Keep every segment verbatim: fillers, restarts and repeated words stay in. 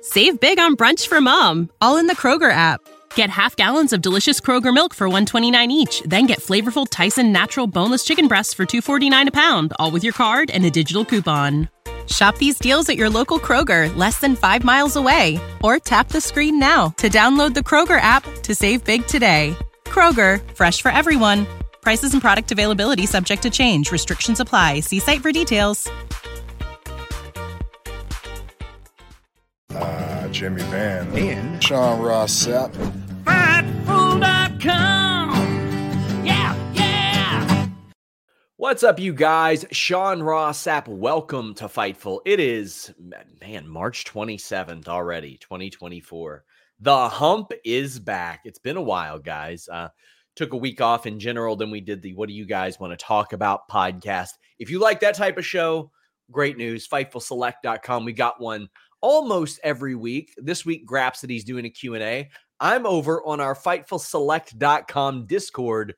Save big on brunch for mom, all in the Kroger app. Get half gallons of delicious Kroger milk for one dollar and twenty-nine cents each. Then get flavorful Tyson natural boneless chicken breasts for two dollars and forty-nine cents a pound, all with your card and a digital coupon. Shop these deals at your local Kroger, less than five miles away. Or tap the screen now to download the Kroger app to save big today. Kroger, fresh for everyone. Prices and product availability subject to change. Restrictions apply. See site for details. Uh, Jimmy Van. And Sean Ross Sapp. Fightful dot com. Yeah, yeah. What's up, you guys? Sean Ross Sapp. Welcome to Fightful. It is, man, March twenty-seventh already, twenty twenty-four. The hump is back. It's been a while, guys. Uh, took a week off in general. Then we did the What Do You Guys Want to Talk About podcast. If you like that type of show, great news. Fightful Select dot com. We got one almost every week. This week, Grapsity's doing a Q and A. I'm over on our Fightful Select dot com Discord,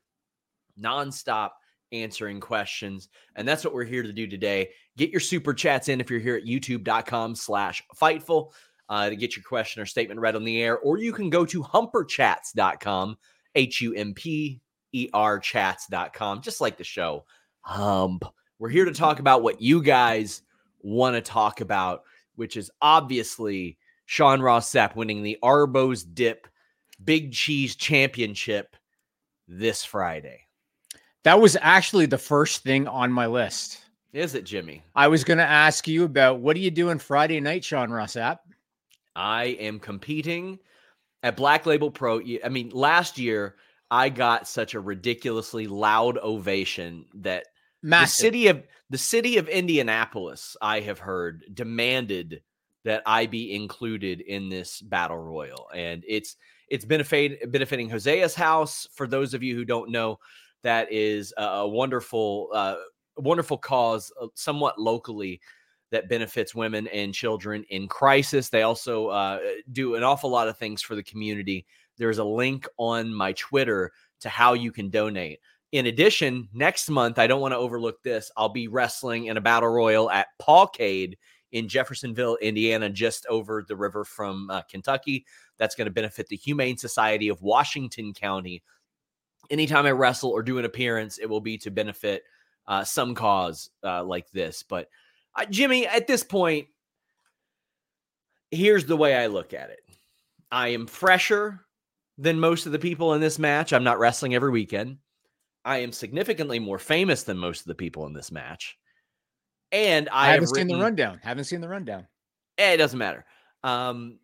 nonstop answering questions. And that's what we're here to do today. Get your super chats in if you're here at youtube dot com slash Fightful uh, to get your question or statement read on the air. Or you can go to humper chats dot com, H U M P E R chats dot com, just like the show. Hump. We're here to talk about what you guys want to talk about, which is obviously Sean Ross Sapp winning the Arbo's Dip Big Cheese Championship this Friday. that was actually the first thing on my list. Is it, Jimmy? I was going to ask you about what are you doing Friday night, Sean Ross Sapp? I am competing at Black Label Pro. I mean, last year I got such a ridiculously loud ovation that Massive. the city of the city of Indianapolis, I have heard, demanded that I be included in this battle royal, and it's it's benefit, benefiting Hosea's house. For those of you who don't know, that is a, a wonderful, uh, wonderful cause, uh, somewhat locally, that benefits women and children in crisis. They also uh, do an awful lot of things for the community. There's a link on my Twitter to how you can donate. In addition, next month, I don't want to overlook this, I'll be wrestling in a battle royal at Pawcade in Jeffersonville, Indiana, just over the river from uh, Kentucky. That's going to benefit the Humane Society of Washington County. Anytime I wrestle or do an appearance, it will be to benefit uh, some cause uh, like this. But uh, Jimmy, at this point, here's the way I look at it. I am fresher than most of the people in this match. I'm not wrestling every weekend. I am significantly more famous than most of the people in this match. And I, I haven't have seen written, the rundown. Haven't seen the rundown. It doesn't matter. Um,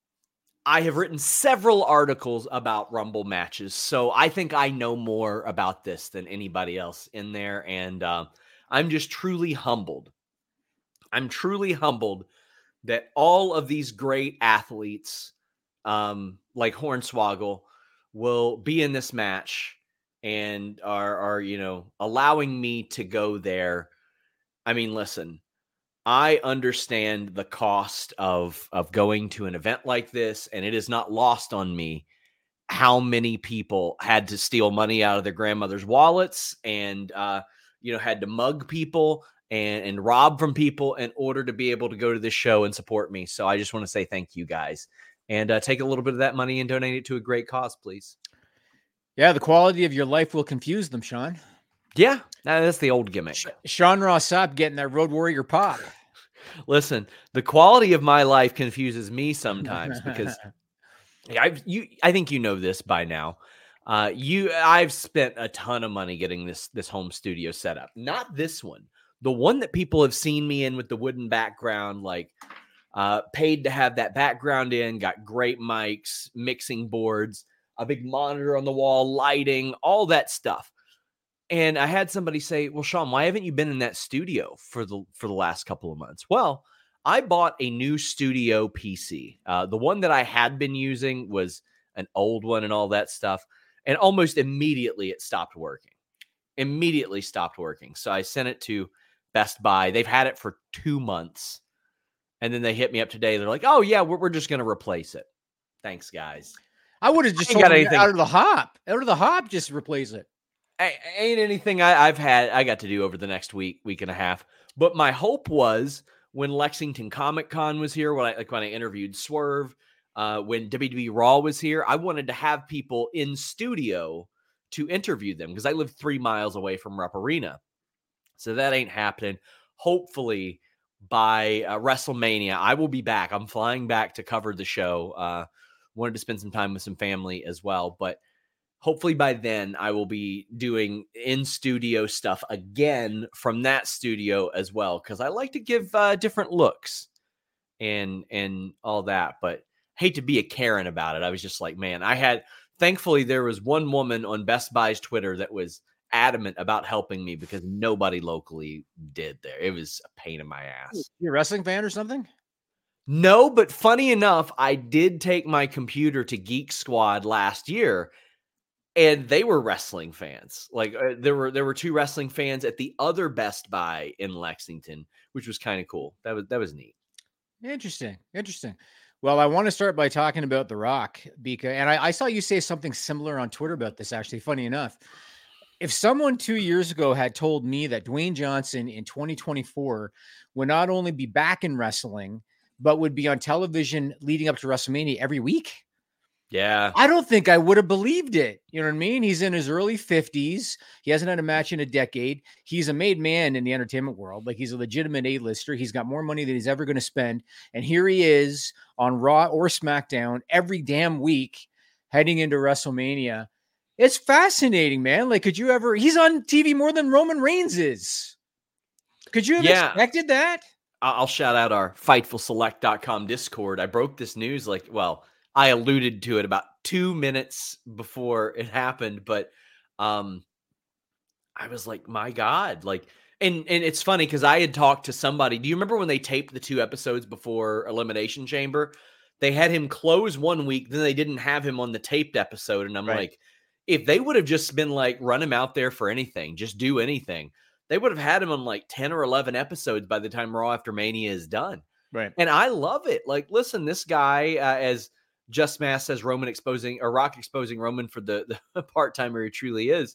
I have written several articles about Rumble matches, so I think I know more about this than anybody else in there. And uh, I'm just truly humbled. I'm truly humbled that all of these great athletes, um, like Hornswoggle, will be in this match and are, are, you know, allowing me to go there. I mean, listen, I understand the cost of, of going to an event like this, and it is not lost on me how many people had to steal money out of their grandmother's wallets and, uh, you know, had to mug people and, and rob from people in order to be able to go to this show and support me. So I just want to say thank you guys, and uh, take a little bit of that money and donate it to a great cause, please. Yeah, the quality of your life will confuse them, Sean. Yeah, that's the old gimmick. Sean Ross Sapp getting that Road Warrior pop. Listen, the quality of my life confuses me sometimes because I've you. I think you know this by now. Uh, you, I've spent a ton of money getting this this home studio set up. Not this one, the one that people have seen me in with the wooden background. Like, uh, paid to have that background in. Got great mics, mixing boards, a big monitor on the wall, lighting, all that stuff. And I had somebody say, well, Sean, why haven't you been in that studio for the for the last couple of months? Well, I bought a new studio P C. Uh, the one that I had been using was an old one and all that stuff. And almost immediately it stopped working. Immediately stopped working. So I sent it to Best Buy. They've had it for two months. And then they hit me up today. They're like, oh, yeah, we're, we're just going to replace it. Thanks, guys. I would have just I told got them anything. out of the hop. Out of the hop, just replace it. I, ain't anything I, I've had I got to do over the next week, week and a half. But my hope was when Lexington Comic Con was here, when I like when I interviewed Swerve, uh, when W W E Raw was here, I wanted to have people in studio to interview them because I live three miles away from Rupp Arena. So that ain't happening. Hopefully by uh, WrestleMania, I will be back. I'm flying back to cover the show. Uh, wanted to spend some time with some family as well, but hopefully by then I will be doing in-studio stuff again from that studio as well, because I like to give uh, different looks and and all that, but hate to be a Karen about it. I was just like, man, I had, thankfully there was one woman on Best Buy's Twitter that was adamant about helping me because nobody locally did there. It was a pain in my ass. You a wrestling fan or something? No, but funny enough, I did take my computer to Geek Squad last year, and they were wrestling fans. Like uh, there were there were two wrestling fans at the other Best Buy in Lexington, which was kind of cool. That was that was neat. Interesting, interesting. Well, I want to start by talking about The Rock because, and I, I saw you say something similar on Twitter about this. Actually, funny enough, if someone two years ago had told me that Dwayne Johnson in twenty twenty-four would not only be back in wrestling, but would be on television leading up to WrestleMania every week, yeah, I don't think I would have believed it. You know what I mean? He's in his early fifties. He hasn't had a match in a decade. He's a made man in the entertainment world. Like, he's a legitimate A-lister. He's got more money than he's ever going to spend. And here he is on Raw or SmackDown every damn week heading into WrestleMania. It's fascinating, man. Like, could you ever, he's on T V more than Roman Reigns is. Could you have Yeah. expected that? I'll shout out our Fightful Select dot com Discord. I broke this news like, well, I alluded to it about two minutes before it happened, but um, I was like, my God, like, and, and it's funny because I had talked to somebody. Do you remember when they taped the two episodes before Elimination Chamber? They had him close one week, then they didn't have him on the taped episode. And I'm Right. like, if they would have just been like, run him out there for anything, just do anything, they would have had him on like ten or eleven episodes by the time Raw After Mania is done. Right. And I love it. Like, listen, this guy, uh, as Just Mass says, Roman exposing or Rock exposing Roman for the, the part-timer he truly is.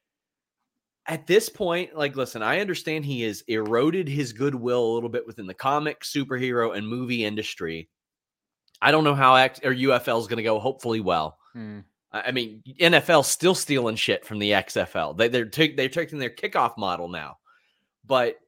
At this point, like, listen, I understand he has eroded his goodwill a little bit within the comic, superhero, and movie industry. I don't know how X or U F L is going to go. Hopefully well. Hmm. I mean, N F L still stealing shit from the X F L. They, they're, t- they're taking their kickoff model now. But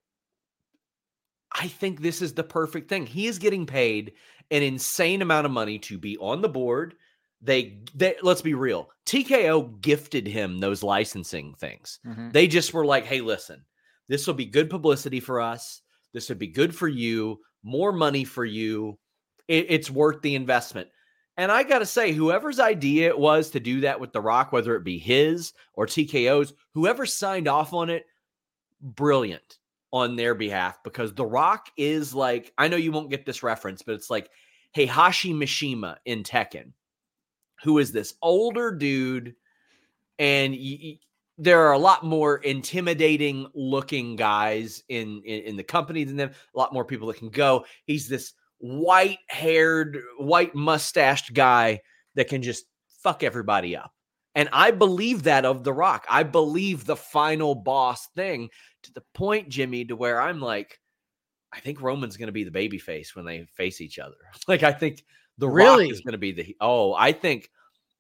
I think this is the perfect thing. He is getting paid an insane amount of money to be on the board. They, they let's be real. T K O gifted him those licensing things. Mm-hmm. They just were like, hey, listen, this will be good publicity for us. This would be good for you. More money for you. It, it's worth the investment. And I got to say, whoever's idea it was to do that with The Rock, whether it be his or T K O's, whoever signed off on it, brilliant on their behalf, because The Rock is like, I know you won't get this reference, but it's like Heihachi Mishima in Tekken, who is this older dude, and y- y- there are a lot more intimidating looking guys in, in, in the company than them, a lot more people that can go. He's this white-haired, white-mustached guy that can just fuck everybody up. And I believe that of The Rock. I believe the final boss thing to the point, Jimmy, to where I'm like, I think Roman's going to be the babyface when they face each other. Like, I think The Really? Rock is going to be the, oh, I think,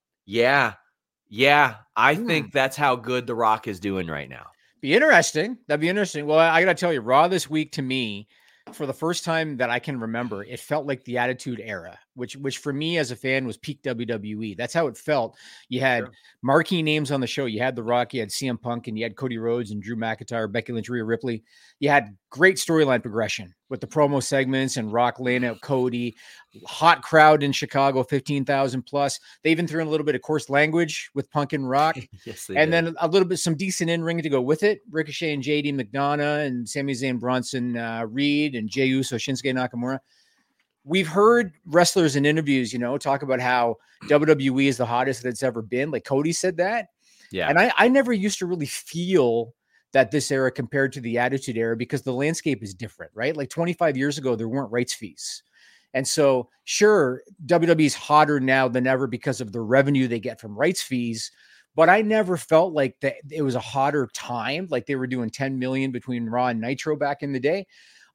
yeah, yeah, I Hmm. think that's how good The Rock is doing right now. Be interesting. That'd be interesting. Well, I, I got to tell you, Raw this week to me, for the first time that I can remember, it felt like the Attitude Era, which, which for me as a fan was peak W W E. That's how it felt. You had Sure. marquee names on the show. You had The Rock, you had C M Punk, and you had Cody Rhodes and Drew McIntyre, Becky Lynch, Rhea Ripley. You had great storyline progression with the promo segments and Rock laying out Cody. Hot crowd in Chicago, fifteen thousand plus. They even threw in a little bit of coarse language with Punk and Rock. Yes, they And did. then a little bit, some decent in-ring to go with it. Ricochet and J D McDonough and Sami Zayn, Bronson uh, Reed and Jey Uso, Shinsuke Nakamura. We've heard wrestlers in interviews, you know, talk about how W W E is the hottest that it's ever been. Like Cody said that. yeah. And I, I never used to really feel that this era compared to the Attitude Era because the landscape is different, right? Like twenty-five years ago, there weren't rights fees. And so, sure, W W E is hotter now than ever because of the revenue they get from rights fees. But I never felt like that it was a hotter time, like they were doing ten million between Raw and Nitro back in the day.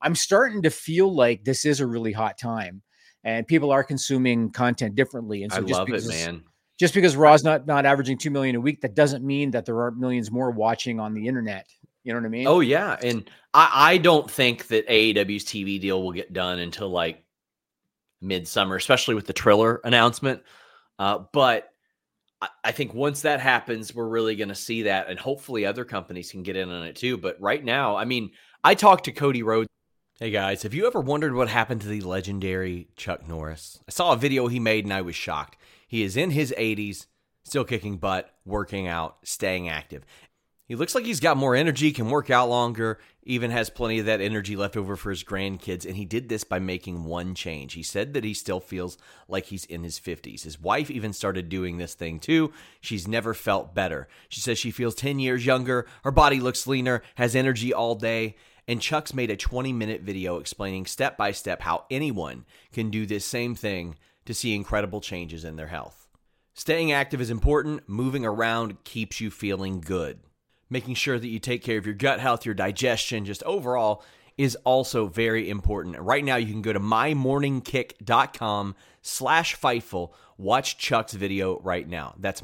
I'm starting to feel like this is a really hot time, and people are consuming content differently. And so I just love because, it, man. Just because Raw's not not averaging two million a week, that doesn't mean that there aren't millions more watching on the internet. You know what I mean? Oh yeah, and I, I don't think that A E W's T V deal will get done until like midsummer, especially with the Triller announcement. Uh, but I, I think once that happens, we're really going to see that, and hopefully other companies can get in on it too. But right now, I mean, I talked to Cody Rhodes. Hey guys, have you ever wondered what happened to the legendary Chuck Norris? I saw a video he made and I was shocked. He is in his eighties, still kicking butt, working out, staying active. He looks like he's got more energy, can work out longer, even has plenty of that energy left over for his grandkids, and he did this by making one change. He said that he still feels like he's in his fifties. His wife even started doing this thing too. She's never felt better. She says she feels ten years younger, her body looks leaner, has energy all day, and Chuck's made a twenty-minute video explaining step by step how anyone can do this same thing to see incredible changes in their health. Staying active is important. Moving around keeps you feeling good. Making sure that you take care of your gut health, your digestion, just overall is also very important. Right now, you can go to mymorningkick.com slash Fightful. Watch Chuck's video right now. That's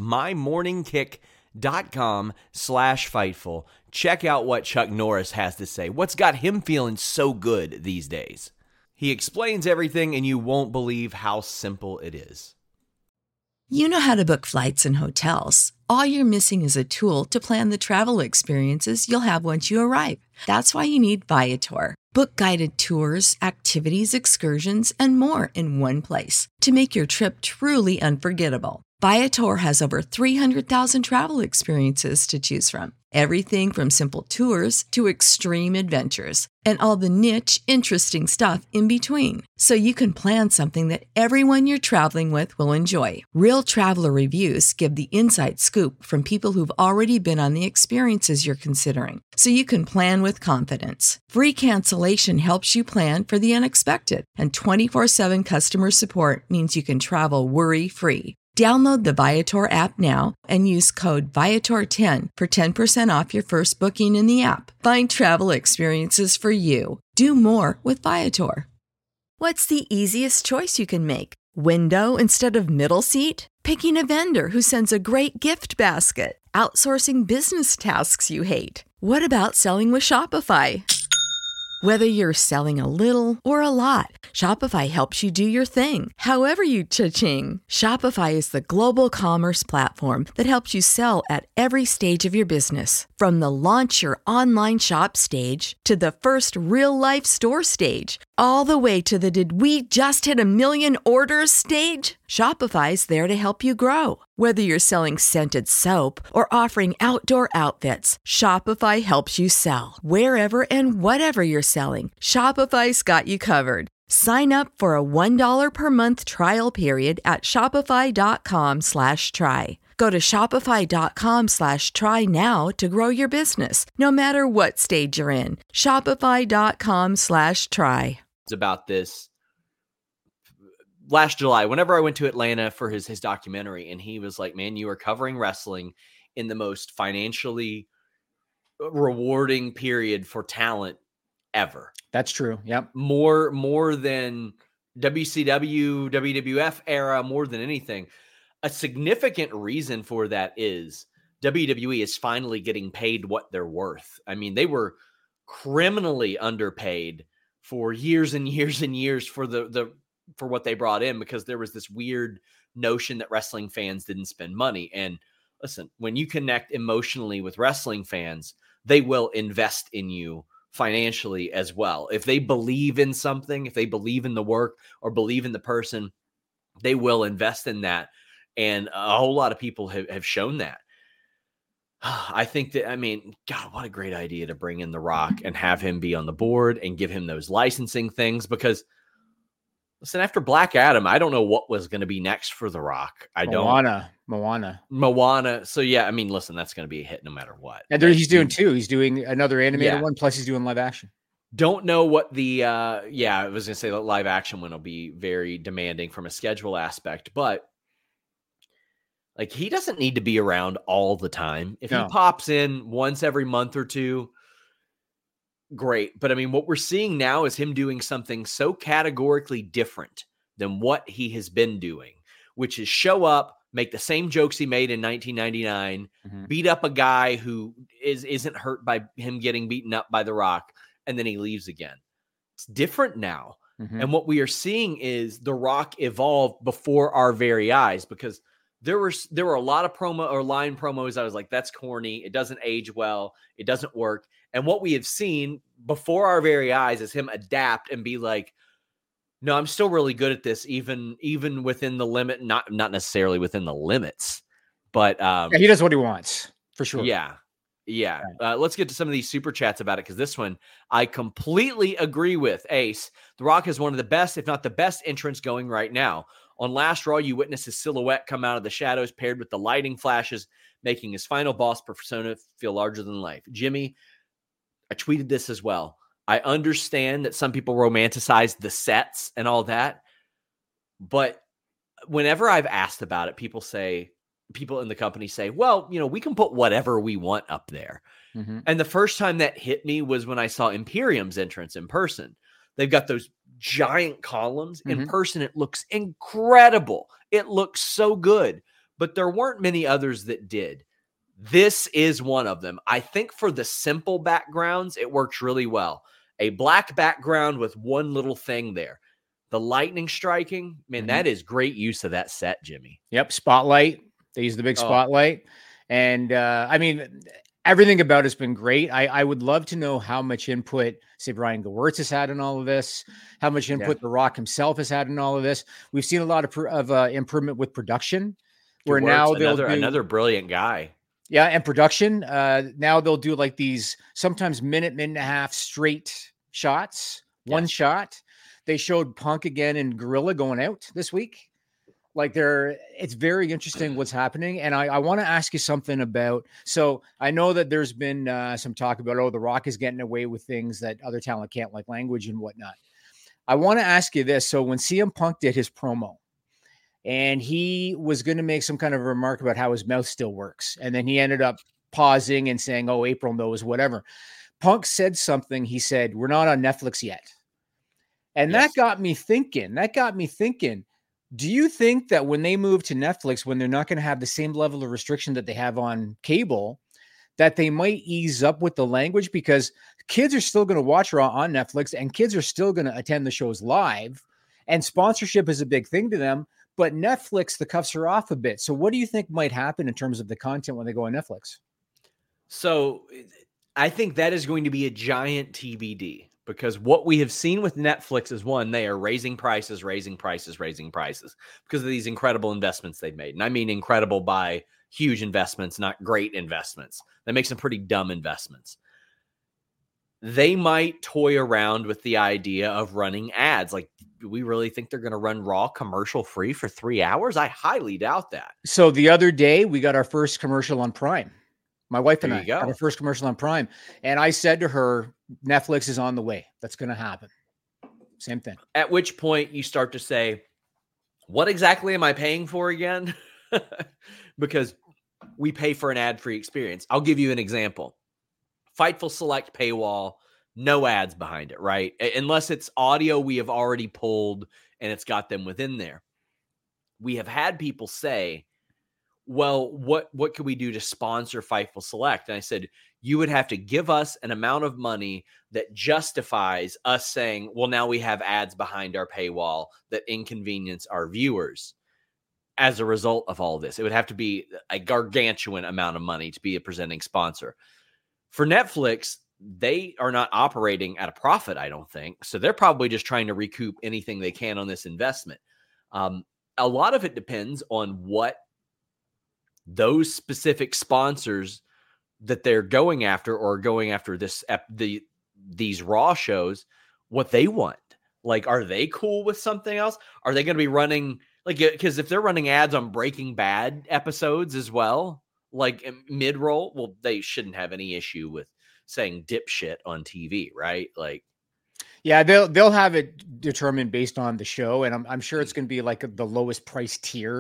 mymorningkick.com slash Fightful. Check out what Chuck Norris has to say. What's got him feeling so good these days? He explains everything, and you won't believe how simple it is. You know how to book flights and hotels. All you're missing is a tool to plan the travel experiences you'll have once you arrive. That's why you need Viator. Book guided tours, activities, excursions, and more in one place to make your trip truly unforgettable. Viator has over three hundred thousand travel experiences to choose from. Everything from simple tours to extreme adventures and all the niche, interesting stuff in between. So you can plan something that everyone you're traveling with will enjoy. Real traveler reviews give the inside scoop from people who've already been on the experiences you're considering. So you can plan with confidence. Free cancellation helps you plan for the unexpected. And twenty-four seven customer support means you can travel worry-free. Download the Viator app now and use code Viator ten for ten percent off your first booking in the app. Find travel experiences for you. Do more with Viator. What's the easiest choice you can make? Window instead of middle seat? Picking a vendor who sends a great gift basket? Outsourcing business tasks you hate? What about selling with Shopify? Whether you're selling a little or a lot, Shopify helps you do your thing, however you cha-ching. Shopify is the global commerce platform that helps you sell at every stage of your business. From the launch your online shop stage to the first real-life store stage, all the way to the did we just hit a million orders stage. Shopify's there to help you grow. Whether you're selling scented soap or offering outdoor outfits, Shopify helps you sell. Wherever and whatever you're selling, Shopify's got you covered. Sign up for a one dollar per month trial period at shopify.com slash try. Go to shopify.com slash try now to grow your business, no matter what stage you're in. Shopify.com slash try. About this last July, whenever I went to Atlanta for his his documentary, and he was like, man, you are covering wrestling in the most financially rewarding period for talent ever. That's true. Yep. More, more than W C W, W W F era, more than anything. A significant reason for that is W W E is finally getting paid what they're worth. I mean, they were criminally underpaid for years and years and years for the, the, for what they brought in, because there was this weird notion that wrestling fans didn't spend money. And listen, when you connect emotionally with wrestling fans, they will invest in you financially as well. If they believe in something, if they believe in the work or believe in the person, they will invest in that. And a whole lot of people have, have shown that. I think that, I mean, God, what a great idea to bring in The Rock and have him be on the board and give him those licensing things, because listen, after Black Adam, I don't know what was going to be next for The Rock. I don't. Moana. Moana. Moana. So, yeah, I mean, listen, that's going to be a hit no matter what. And there, he's doing two. He's doing another animated Yeah. one, plus he's doing live action. Don't know what the, uh, yeah, I was going to say the live action one will be very demanding from a schedule aspect, but like, he doesn't need to be around all the time. If No. he pops in once every month or two, great. But I mean, what we're seeing now is him doing something so categorically different than what he has been doing, which is show up, make the same jokes he made in nineteen ninety-nine, mm-hmm. beat up a guy who is, isn't hurt by him getting beaten up by The Rock, and then he leaves again. It's different now. Mm-hmm. And what we are seeing is The Rock evolve before our very eyes, because there were, there were a lot of promo or line promos. I was like, that's corny. It doesn't age well. It doesn't work. And what we have seen before our very eyes is him adapt and be like, no, I'm still really good at this, even even within the limit, not not necessarily within the limits, but um, yeah, he does what he wants, for sure. Yeah, yeah. Uh, let's get to some of these super chats about it, because this one I completely agree with. Ace, The Rock is one of the best, if not the best, entrants going right now. On Last Raw, you witness his silhouette come out of the shadows paired with the lighting flashes, making his final boss persona feel larger than life. Jimmy, I tweeted this as well. I understand that some people romanticize the sets and all that, but whenever I've asked about it, people say, people in the company say, well, you know, we can put whatever we want up there. Mm-hmm. And the first time that hit me was when I saw Imperium's entrance in person. They've got those giant columns. Mm-hmm. In person, it looks incredible. It looks so good, but there weren't many others that did. This is one of them. I think for the simple backgrounds, it works really well. A black background with one little thing there. The lightning striking, man, mm-hmm. that is great use of that set, Jimmy. Yep, spotlight. They use the big spotlight. Oh. And, uh, I mean, everything about it's been great. I, I would love to know how much input, say, Brian Gewirtz has had in all of this, how much input yeah. The Rock himself has had in all of this. We've seen a lot of, of uh, improvement with production, where Gewirtz, now they'll another, do... another brilliant guy. Yeah, and production. Uh, now they'll do like these sometimes minute, minute and a half straight shots, one yes. shot. They showed Punk again in Gorilla going out this week. Like they're, it's very interesting what's happening. And I, I want to ask you something about, so I know that there's been uh, some talk about, oh, The Rock is getting away with things that other talent can't, like language and whatnot. I want to ask you this. So when C M Punk did his promo, and he was going to make some kind of a remark about how his mouth still works. And then he ended up pausing and saying, oh, April knows, whatever. Punk said something. He said, we're not on Netflix yet. And yes. that got me thinking, that got me thinking, do you think that when they move to Netflix, when they're not going to have the same level of restriction that they have on cable, that they might ease up with the language? Because kids are still going to watch Raw on Netflix, and kids are still going to attend the shows live, and sponsorship is a big thing to them. But Netflix, the cuffs are off a bit. So what do you think might happen in terms of the content when they go on Netflix? So I think that is going to be a giant T B D, because what we have seen with Netflix is, one, they are raising prices, raising prices, raising prices because of these incredible investments they've made. And I mean incredible by huge investments, not great investments. They make some pretty dumb investments. They might toy around with the idea of running ads. Like, do we really think they're going to run Raw commercial free for three hours? I highly doubt that. So the other day we got our first commercial on Prime. My wife and there I got our first commercial on Prime. And I said to her, Netflix is on the way. That's going to happen. Same thing. At which point you start to say, what exactly am I paying for again? Because we pay for an ad-free experience. I'll give you an example. Fightful Select paywall, no ads behind it, right? Unless it's audio we have already pulled and it's got them within there. We have had people say, well, what, what could we do to sponsor Fightful Select? And I said, you would have to give us an amount of money that justifies us saying, well, now we have ads behind our paywall that inconvenience our viewers as a result of all this. It would have to be a gargantuan amount of money to be a presenting sponsor. For Netflix, they are not operating at a profit, I don't think. So they're probably just trying to recoup anything they can on this investment. Um, a lot of it depends on what those specific sponsors that they're going after or going after this the these Raw shows, what they want. Like, are they cool with something else? Are they going to be running, like, because if they're running ads on Breaking Bad episodes as well, like mid-roll, well, they shouldn't have any issue with saying dipshit on T V, right? Like, yeah, they'll they'll have it determined based on the show, and I'm I'm sure it's going to be like the lowest price tier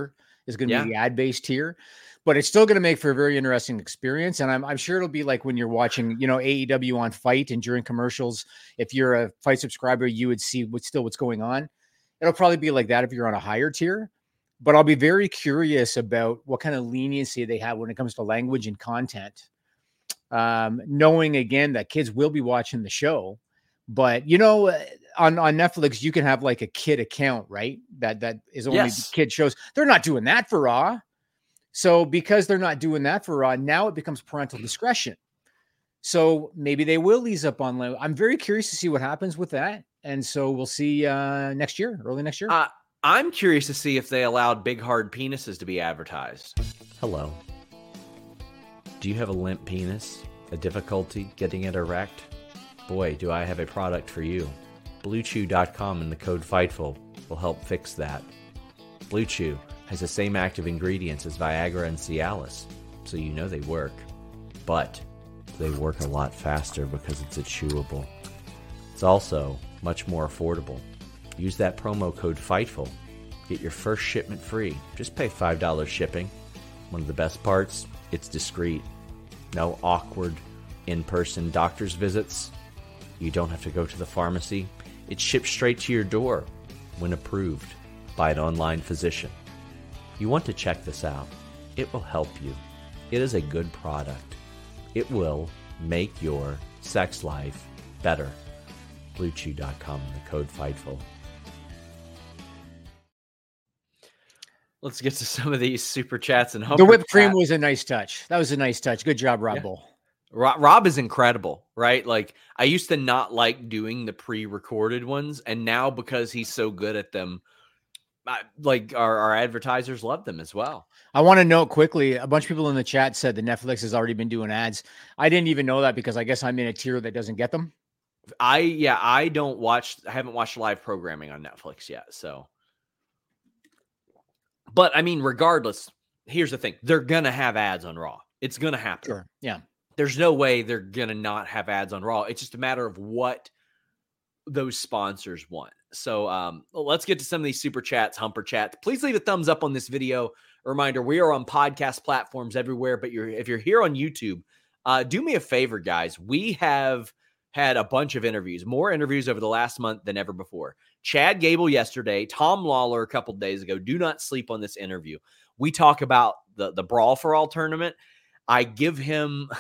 is going to Yeah. be the ad-based tier, but it's still going to make for a very interesting experience. And I'm, I'm sure it'll be like when you're watching, you know, A E W on Fight, and during commercials, if you're a Fight subscriber, you would see what's still what's going on. It'll probably be like that if you're on a higher tier, but I'll be very curious about what kind of leniency they have when it comes to language and content. Um, knowing again that kids will be watching the show, but you know, on, on Netflix, you can have like a kid account, right? That, that is only Yes. kid shows. They're not doing that for Raw. So because they're not doing that for Raw, now it becomes parental discretion. So maybe they will ease up on, I'm very curious to see what happens with that. And so we'll see uh, next year, early next year. Uh, I'm curious to see if they allowed big hard penises to be advertised. Hello. Do you have a limp penis? A difficulty getting it erect? Boy, do I have a product for you. Blue Chew dot com and the code FIGHTFUL will help fix that. Blue Chew has the same active ingredients as Viagra and Cialis, so you know they work. But they work a lot faster because it's a chewable. It's also much more affordable. Use that promo code FIGHTFUL. Get your first shipment free. Just pay five dollars shipping. One of the best parts, it's discreet. No awkward in-person doctor's visits. You don't have to go to the pharmacy. It's shipped straight to your door when approved by an online physician. You want to check this out. It will help you. It is a good product. It will make your sex life better. Blue Chew dot com, the code FIGHTFUL. Let's get to some of these super chats and the whipped cream chat. was a nice touch. That was a nice touch. Good job, Rob Yeah. Bull. Rob, Rob is incredible, right? Like, I used to not like doing the pre-recorded ones, and now because he's so good at them, I, like our, our advertisers love them as well. I want to note quickly, a bunch of people in the chat said that Netflix has already been doing ads. I didn't even know that because I guess I'm in a tier that doesn't get them. I yeah, I don't watch. I haven't watched live programming on Netflix yet. So, but I mean, regardless, here's the thing: they're gonna have ads on Raw. It's gonna happen. Sure. Yeah. There's no way they're gonna not have ads on Raw. It's just a matter of what those sponsors want. So um, let's get to some of these super chats, humper chats. Please leave a thumbs up on this video. A reminder: we are on podcast platforms everywhere, but you're if you're here on YouTube, uh, do me a favor, guys. We have had a bunch of interviews, more interviews over the last month than ever before. Chad Gable yesterday, Tom Lawler a couple days ago. Do not sleep on this interview. We talk about the, the Brawl for All tournament. I give him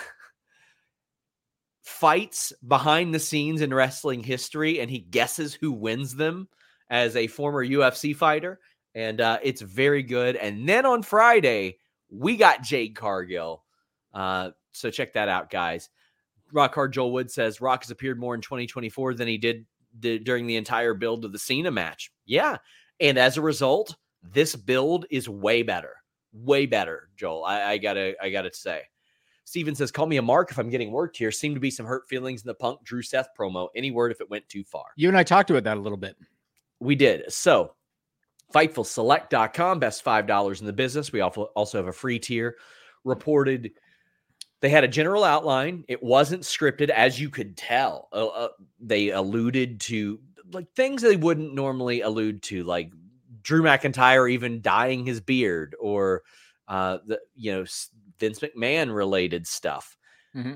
fights behind the scenes in wrestling history, and he guesses who wins them as a former U F C fighter. And uh, it's very good. And then on Friday, we got Jade Cargill. Uh, so check that out, guys. Rock Hard Joel Wood says Rock has appeared more in twenty twenty-four than he did, did during the entire build of the Cena match. Yeah. And as a result, this build is way better. Way better, Joel. I, I gotta, I gotta say. Steven says, call me a mark if I'm getting worked here. Seem to be some hurt feelings in the Punk Drew Seth promo. Any word if it went too far? You and I talked about that a little bit. We did. So Fightful Select dot com, best five dollars in the business. We also have a free tier. Reported they had a general outline. It wasn't scripted, as you could tell. Uh, uh, they alluded to like things they wouldn't normally allude to, like Drew McIntyre even dyeing his beard, or uh, the you know Vince McMahon related stuff. Mm-hmm.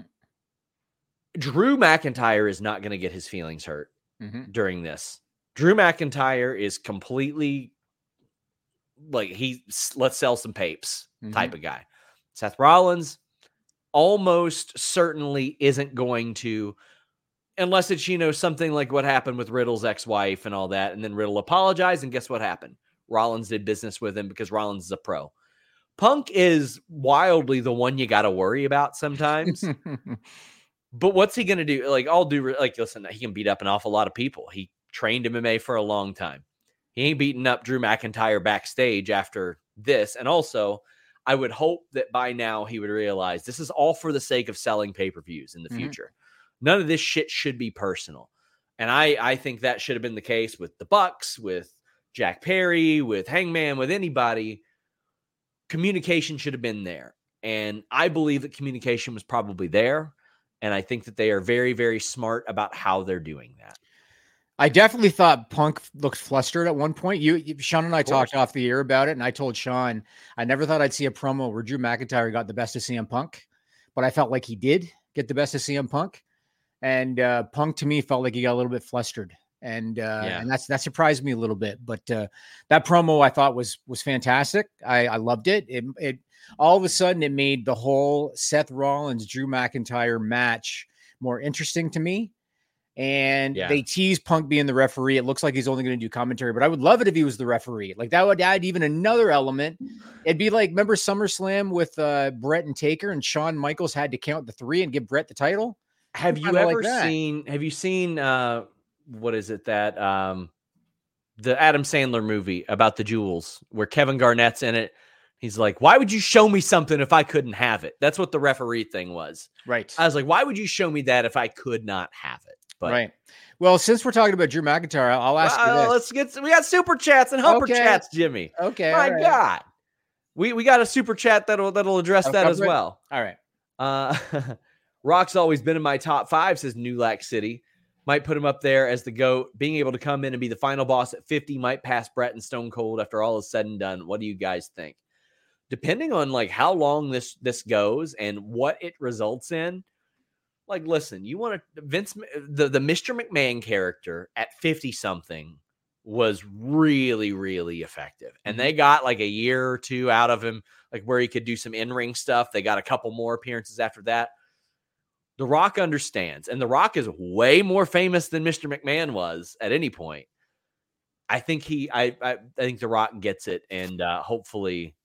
Drew McIntyre is not going to get his feelings hurt Mm-hmm. during this. Drew McIntyre is completely like he let's sell some papes Mm-hmm. type of guy. Seth Rollins almost certainly isn't going to, unless it's, you know, something like what happened with Riddle's ex-wife and all that. And then Riddle apologized. And guess what happened? Rollins did business with him because Rollins is a pro. Punk is wildly the one you got to worry about sometimes. But what's he going to do? Like, I'll do, like, listen, he can beat up an awful lot of people. He trained M M A for a long time. He ain't beating up Drew McIntyre backstage after this. And also, I would hope that by now he would realize this is all for the sake of selling pay-per-views in the Mm-hmm. future. None of this shit should be personal. And I, I think that should have been the case with the Bucks, with Jack Perry, with Hangman, with anybody. Communication should have been there. And I believe that communication was probably there. And I think that they are very, very smart about how they're doing that. I definitely thought Punk looked flustered at one point. You, you Sean and I talked off the air about it, and I told Sean I never thought I'd see a promo where Drew McIntyre got the best of C M Punk, but I felt like he did get the best of C M Punk, and uh, Punk to me felt like he got a little bit flustered, and uh, Yeah. and that's that surprised me a little bit. But uh, that promo I thought was was fantastic. I, I loved it. It it all of a sudden it made the whole Seth Rollins Drew McIntyre match more interesting to me. And Yeah. they tease Punk being the referee. It looks like he's only going to do commentary, but I would love it if he was the referee. Like that would add even another element. It'd be like, remember SummerSlam with uh, Brett and Taker, and Shawn Michaels had to count the three and give Brett the title. Have you Kinda like ever that. seen, have you seen, uh, what is it that, um, the Adam Sandler movie about the jewels where Kevin Garnett's in it? He's like, why would you show me something if I couldn't have it? That's what the referee thing was. Right. I was like, why would you show me that if I could not have it? But right. Well, since we're talking about Drew McIntyre, I'll ask you uh, this. let's get, we got super chats and humper Okay. chats, Jimmy. Okay. My all right. God. We, we got a super chat that'll, that'll address I'll that as cover it. well. All right. Uh, Rock's always been in my top five, says New Lack City. Might put him up there as the GOAT. Being able to come in and be the final boss at fifty might pass Brett and Stone Cold after all is said and done. What do you guys think? Depending on like how long this this goes and what it results in, like, listen, you want to Vince the the Mister McMahon character at fifty something was really really effective, and they got like a year or two out of him, like where he could do some in-ring stuff. They got a couple more appearances after that. The Rock understands, and The Rock is way more famous than Mister McMahon was at any point. I think he, I, I, I think The Rock gets it, and uh, hopefully,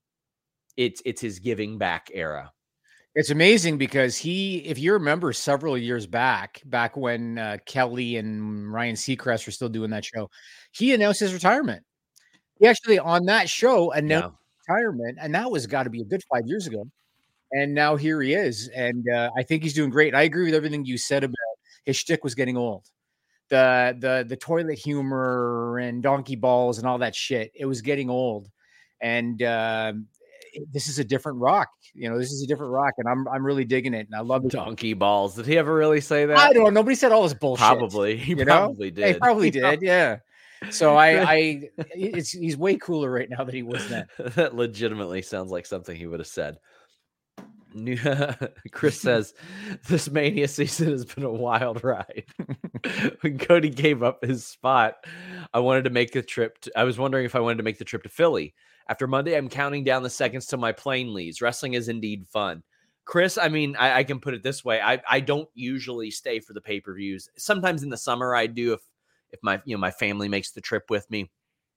it's it's his giving back era. It's amazing because he, if you remember several years back, back when uh, Kelly and Ryan Seacrest were still doing that show, he announced his retirement. He actually on that show announced Yeah. retirement, and that was got to be a good five years ago. And now here he is, and uh, I think he's doing great. I agree with everything you said about his shtick was getting old. The the the toilet humor and donkey balls and all that shit, it was getting old. And uh, this is a different Rock. You know, this is a different Rock, and I'm I'm really digging it, and I love it. Donkey balls. Did he ever really say that? I don't know. Nobody said all this bullshit. Probably. He you probably know? did. He probably He did. Yeah. So I, I, it's he's way cooler right now than he was then. That legitimately sounds like something he would have said. New, Chris says this Mania season has been a wild ride. When Cody gave up his spot, I wanted to make the trip. To, I was wondering if I wanted to make the trip to Philly. After Monday, I'm counting down the seconds till my plane leaves. Wrestling is indeed fun. Chris, I mean, I, I can put it this way. I, I don't usually stay for the pay-per-views. Sometimes in the summer I do if if my you know my family makes the trip with me.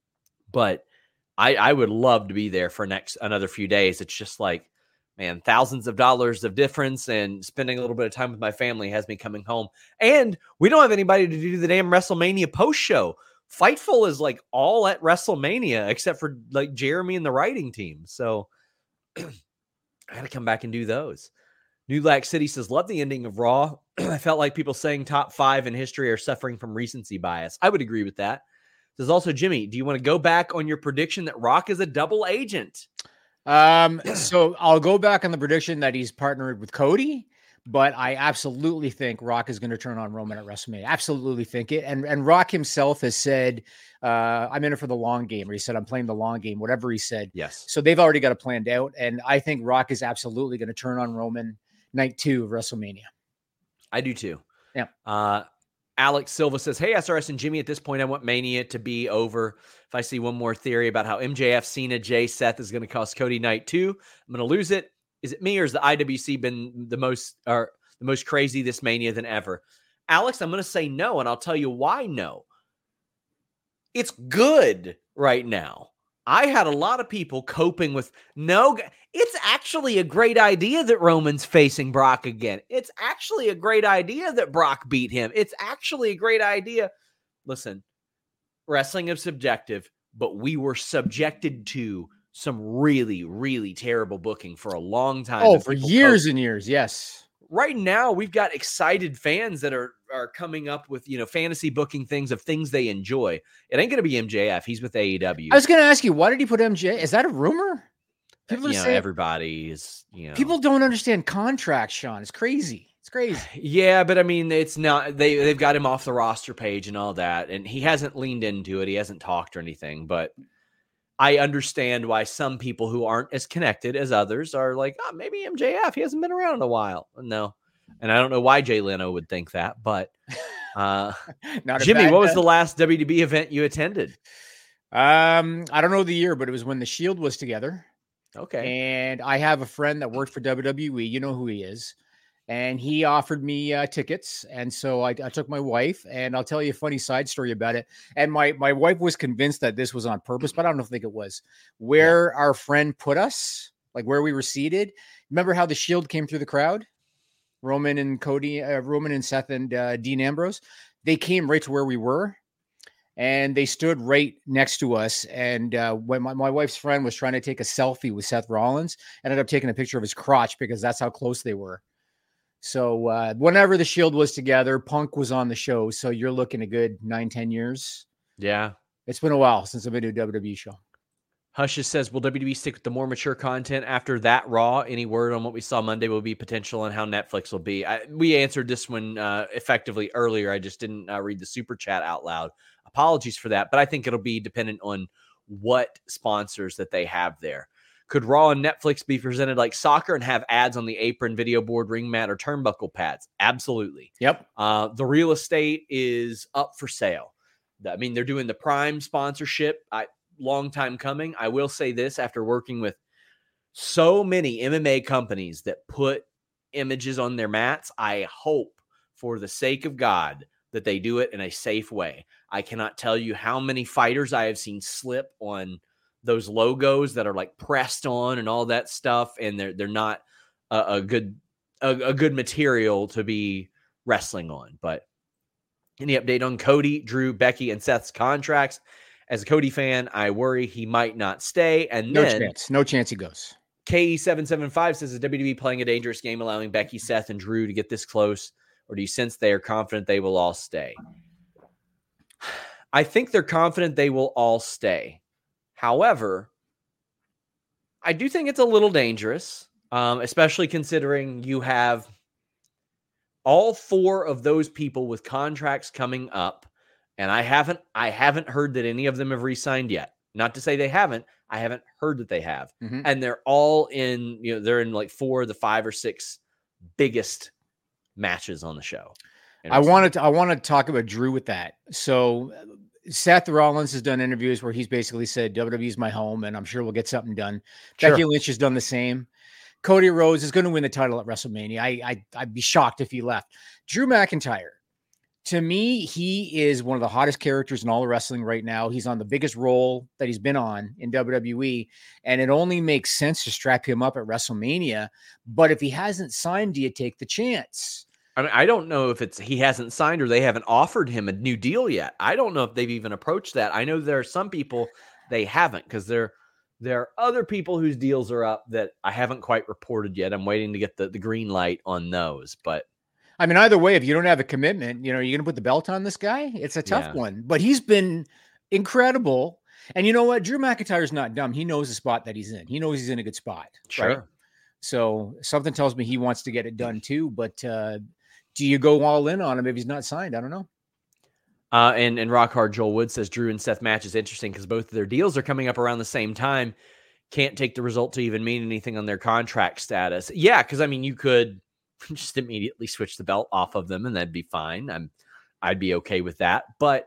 But I, I would love to be there for next another few days. It's just like, man, thousands of dollars of difference, and spending a little bit of time with my family has me coming home. And we don't have anybody to do the damn WrestleMania post show. Fightful is like all at WrestleMania except for like Jeremy and the writing team. So I got to come back and do those. New Lack City says, love the ending of Raw. I felt like people saying top five in history are suffering from recency bias. I would agree with that. There's also, Jimmy, do you want to go back on your prediction that Rock is a double agent? Um, so I'll go back on the prediction that he's partnered with Cody, but I absolutely think Rock is going to turn on Roman at WrestleMania. Absolutely think it. And and Rock himself has said, uh, I'm in it for the long game, or he said, I'm playing the long game, whatever he said. Yes. So they've already got it planned out. And I think Rock is absolutely going to turn on Roman night two of WrestleMania. I do too. Yeah. Uh, Alex Silva says, hey, S R S and Jimmy, at this point, I want Mania to be over. If I see one more theory about how M J F, Cena, Jay, Seth is going to cost Cody night two, I'm going to lose it. Is it me, or has the I W C been the most or the most crazy this Mania than ever? Alex, I'm going to say no, and I'll tell you why no. It's good right now. I had a lot of people coping with, no, it's actually a great idea that Roman's facing Brock again. It's actually a great idea that Brock beat him. It's actually a great idea. Listen, wrestling is subjective, but we were subjected to some really, really terrible booking for a long time. Oh, and for people years cope. and years. Yes. Right now, we've got excited fans that are are coming up with, you know, fantasy booking things of things they enjoy. It ain't going to be M J F. He's with A E W. I was going to ask you, why did he put M J? Is that a rumor? People you are know, saying everybody is, you know. people don't understand contracts, Sean. It's crazy. It's crazy. Yeah, but I mean, it's not, they, they've got him off the roster page and all that, and he hasn't leaned into it. He hasn't talked or anything, but I understand why some people who aren't as connected as others are like, oh, maybe M J F, he hasn't been around in a while. No. And I don't know why Jay Leno would think that, but uh, Not a Jimmy, bad what was bet. the last W W E event you attended? Um, I don't know the year, but it was when the Shield was together. Okay. And I have a friend that worked for W W E. You know who he is. And he offered me uh, tickets. And so I, I took my wife, and I'll tell you a funny side story about it. And my, my wife was convinced that this was on purpose, but I don't think it was. Where yeah. our friend put us, like where we were seated. Remember how the Shield came through the crowd? Roman and Cody, uh, Roman and Seth and uh, Dean Ambrose. They came right to where we were. And they stood right next to us. And uh, when my, my wife's friend was trying to take a selfie with Seth Rollins, ended up taking a picture of his crotch because that's how close they were. So uh, whenever the Shield was together, Punk was on the show. So you're looking a good nine, ten years. Yeah. It's been a while since I've been to a W W E show. Hushes says, will W W E stick with the more mature content after that Raw? Any word on what we saw Monday will be potential and how Netflix will be? I, we answered this one uh, effectively earlier. I just didn't uh, read the super chat out loud. Apologies for that, but I think it'll be dependent on what sponsors that they have there. Could Raw and Netflix be presented like soccer and have ads on the apron, video board, ring mat, or turnbuckle pads? Absolutely. Yep. Uh, the real estate is up for sale. I mean, they're doing the Prime sponsorship. I, long time coming. I will say this, after working with so many M M A companies that put images on their mats, I hope for the sake of God that they do it in a safe way. I cannot tell you how many fighters I have seen slip on those logos that are like pressed on and all that stuff. And they're, they're not a, a good, a, a good material to be wrestling on. But any update on Cody, Drew, Becky, and Seth's contracts? As a Cody fan, I worry he might not stay. And no then chance, no chance he goes. K E seven seven five says, is W W E playing a dangerous game, allowing Becky, Seth, and Drew to get this close? Or do you sense they are confident they will all stay? I think they're confident they will all stay. However, I do think it's a little dangerous, um, especially considering you have all four of those people with contracts coming up. And I haven't, I haven't heard that any of them have re-signed yet. Not to say they haven't. I haven't heard that they have. Mm-hmm. And they're all in, you know, they're in like four of the five or six biggest matches on the show. I wanted to, I want to talk about Drew with that. So Seth Rollins has done interviews where he's basically said, W W E is my home, and I'm sure we'll get something done. Sure. Becky Lynch has done the same. Cody Rhodes is going to win the title at WrestleMania. I, I, I'd be shocked if he left. Drew McIntyre, to me, he is one of the hottest characters in all of wrestling right now. He's on the biggest role that he's been on in W W E, and it only makes sense to strap him up at WrestleMania. But if he hasn't signed, do you take the chance? I mean, I don't know if it's he hasn't signed or they haven't offered him a new deal yet. I don't know if they've even approached that. I know there are some people they haven't, because there, there are other people whose deals are up that I haven't quite reported yet. I'm waiting to get the, the green light on those, but I mean, either way, if you don't have a commitment, you know, you're going to put the belt on this guy. It's a tough yeah. one, but he's been incredible. And you know what? Drew McIntyre's not dumb. He knows the spot that he's in. He knows he's in a good spot. Sure. Right? So something tells me he wants to get it done too. But uh, do you go all in on him if he's not signed? I don't know. Uh, and, and Rock Hard Joel Wood says Drew and Seth match is interesting because both of their deals are coming up around the same time. Can't take the result to even mean anything on their contract status. Yeah, because I mean, you could just immediately switch the belt off of them and that'd be fine. I'm, I'd be okay with that. But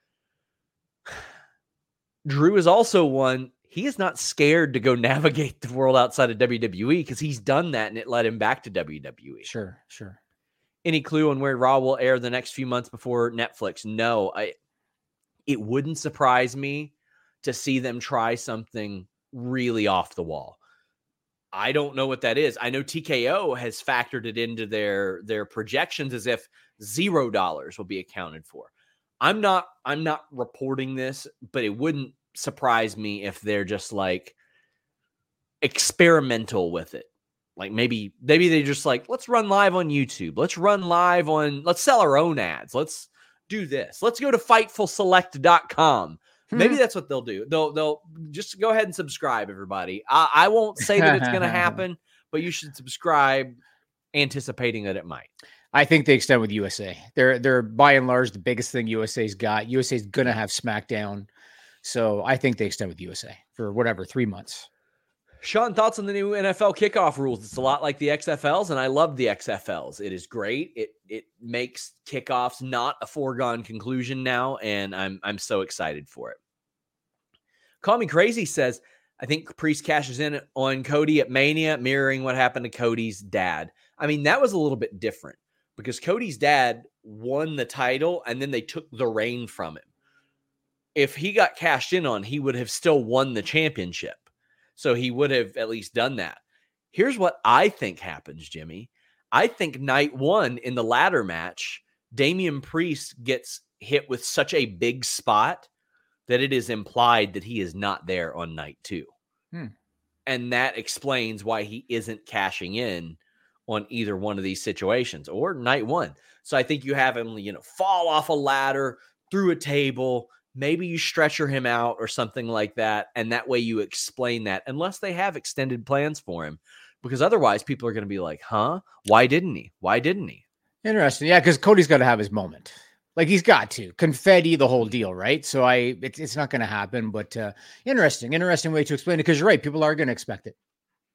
Drew is also one, he is not scared to go navigate the world outside of W W E because he's done that and it led him back to W W E. Sure, sure. Any clue on where Raw will air the next few months before Netflix? No, I, it wouldn't surprise me to see them try something really off the wall. I don't know what that is. I know T K O has factored it into their, their projections as if zero dollars will be accounted for. I'm not, I'm not reporting this, but it wouldn't surprise me if they're just like experimental with it. Like maybe, maybe they just like, let's run live on YouTube. Let's run live on, let's sell our own ads. Let's do this. Let's go to fightful select dot com. Maybe that's what they'll do. They'll they'll just go ahead and subscribe, everybody. I, I won't say that it's going to happen, but you should subscribe anticipating that it might? I think they extend with U S A. They're they're by and large the biggest thing U S A's got. U S A's gonna have SmackDown, so I think they extend with U S A for whatever three months. Sean, thoughts on the new N F L kickoff rules? It's a lot like the X F Ls, and I love the X F Ls. It is great. It it makes kickoffs not a foregone conclusion now, and I'm I'm so excited for it. Call Me Crazy says, I think Priest cashes in on Cody at Mania, mirroring what happened to Cody's dad. I mean, that was a little bit different because Cody's dad won the title, and then they took the reign from him. If he got cashed in on, he would have still won the championship. So he would have at least done that. Here's what I think happens, Jimmy. I think night one in the ladder match, Damian Priest gets hit with such a big spot that it is implied that he is not there on night two. Hmm. And that explains why he isn't cashing in on either one of these situations or night one. So I think you have him, you know, fall off a ladder, through a table. Maybe you stretcher him out or something like that. And that way you explain that unless they have extended plans for him, because otherwise people are going to be like, huh? Why didn't he? Why didn't he? Interesting. Yeah. Cause Cody's got to have his moment. Like he's got to confetti, the whole deal. Right. So I, it's, it's not going to happen, but uh, interesting, interesting way to explain it. Cause you're right. People are going to expect it.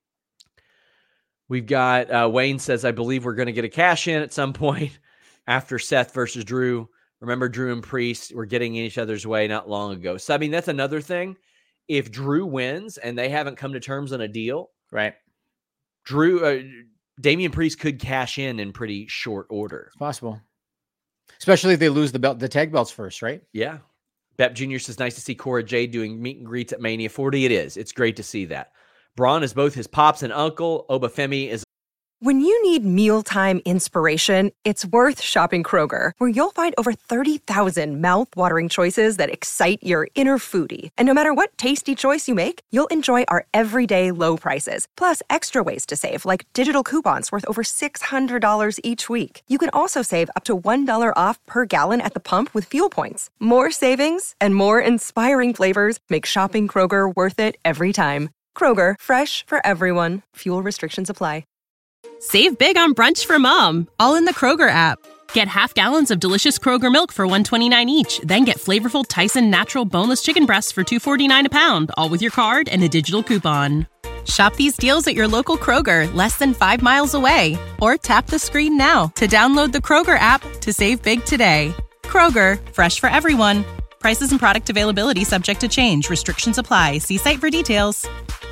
We've got uh, Wayne says, I believe we're going to get a cash in at some point after Seth versus Drew. Remember, Drew and Priest were getting in each other's way not long ago. So, I mean, that's another thing. If Drew wins and they haven't come to terms on a deal, right? Drew, uh, Damian Priest could cash in in pretty short order. It's possible. Especially if they lose the belt, the tag belts first, right? Yeah. Bep Junior says, nice to see Cora Jade doing meet and greets at Mania forty. It is. It's great to see that. Braun is both his pops and uncle. Obafemi is. When you need mealtime inspiration, it's worth shopping Kroger, where you'll find over thirty thousand mouth-watering choices that excite your inner foodie. And no matter what tasty choice you make, you'll enjoy our everyday low prices, plus extra ways to save, like digital coupons worth over six hundred dollars each week. You can also save up to one dollar off per gallon at the pump with fuel points. More savings and more inspiring flavors make shopping Kroger worth it every time. Kroger, fresh for everyone. Fuel restrictions apply. Save big on brunch for mom, all in the Kroger app. Get half gallons of delicious Kroger milk for one dollar and twenty-nine cents each. Then get flavorful Tyson natural boneless chicken breasts for two dollars and forty-nine cents a pound, all with your card and a digital coupon. Shop these deals at your local Kroger, less than five miles away. Or tap the screen now to download the Kroger app to save big today. Kroger, fresh for everyone. Prices and product availability subject to change. Restrictions apply. See site for details.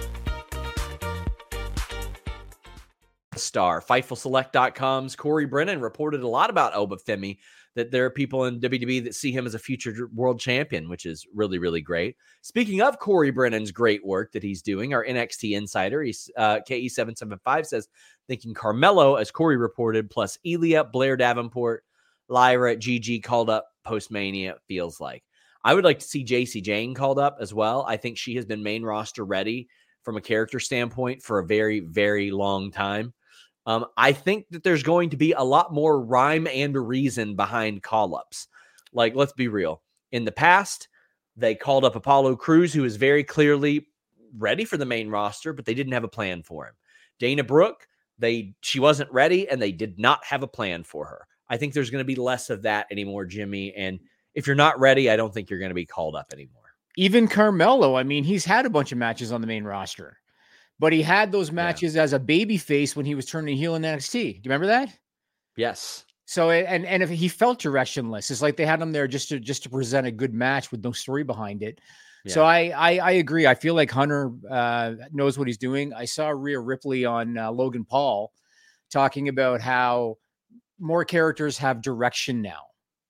Star. Fightful Select dot com's Corey Brennan reported a lot about Obafemi, that there are people in W W E that see him as a future world champion, which is really, really great. Speaking of Corey Brennan's great work that he's doing, our N X T insider, he's, uh, K E seven seven five says, thinking Carmelo, as Corey reported, plus Elia, Blair Davenport, Lyra, Gigi called up post-Mania, feels like. I would like to see J C Jane called up as well. I think she has been main roster ready from a character standpoint for a very, very long time. Um, I think that there's going to be a lot more rhyme and reason behind call-ups. Like, let's be real. In the past, they called up Apollo Crews, who is very clearly ready for the main roster, but they didn't have a plan for him. Dana Brooke, they she wasn't ready, and they did not have a plan for her. I think there's going to be less of that anymore, Jimmy. And if you're not ready, I don't think you're going to be called up anymore. Even Carmelo, I mean, he's had a bunch of matches on the main roster. But he had those matches yeah. as a baby face when he was turning heel in N X T. Do you remember that? Yes. So, and and if he felt directionless, it's like they had him there just to just to present a good match with no story behind it. Yeah. So I, I I agree. I feel like Hunter uh, knows what he's doing. I saw Rhea Ripley on uh, Logan Paul talking about how more characters have direction now.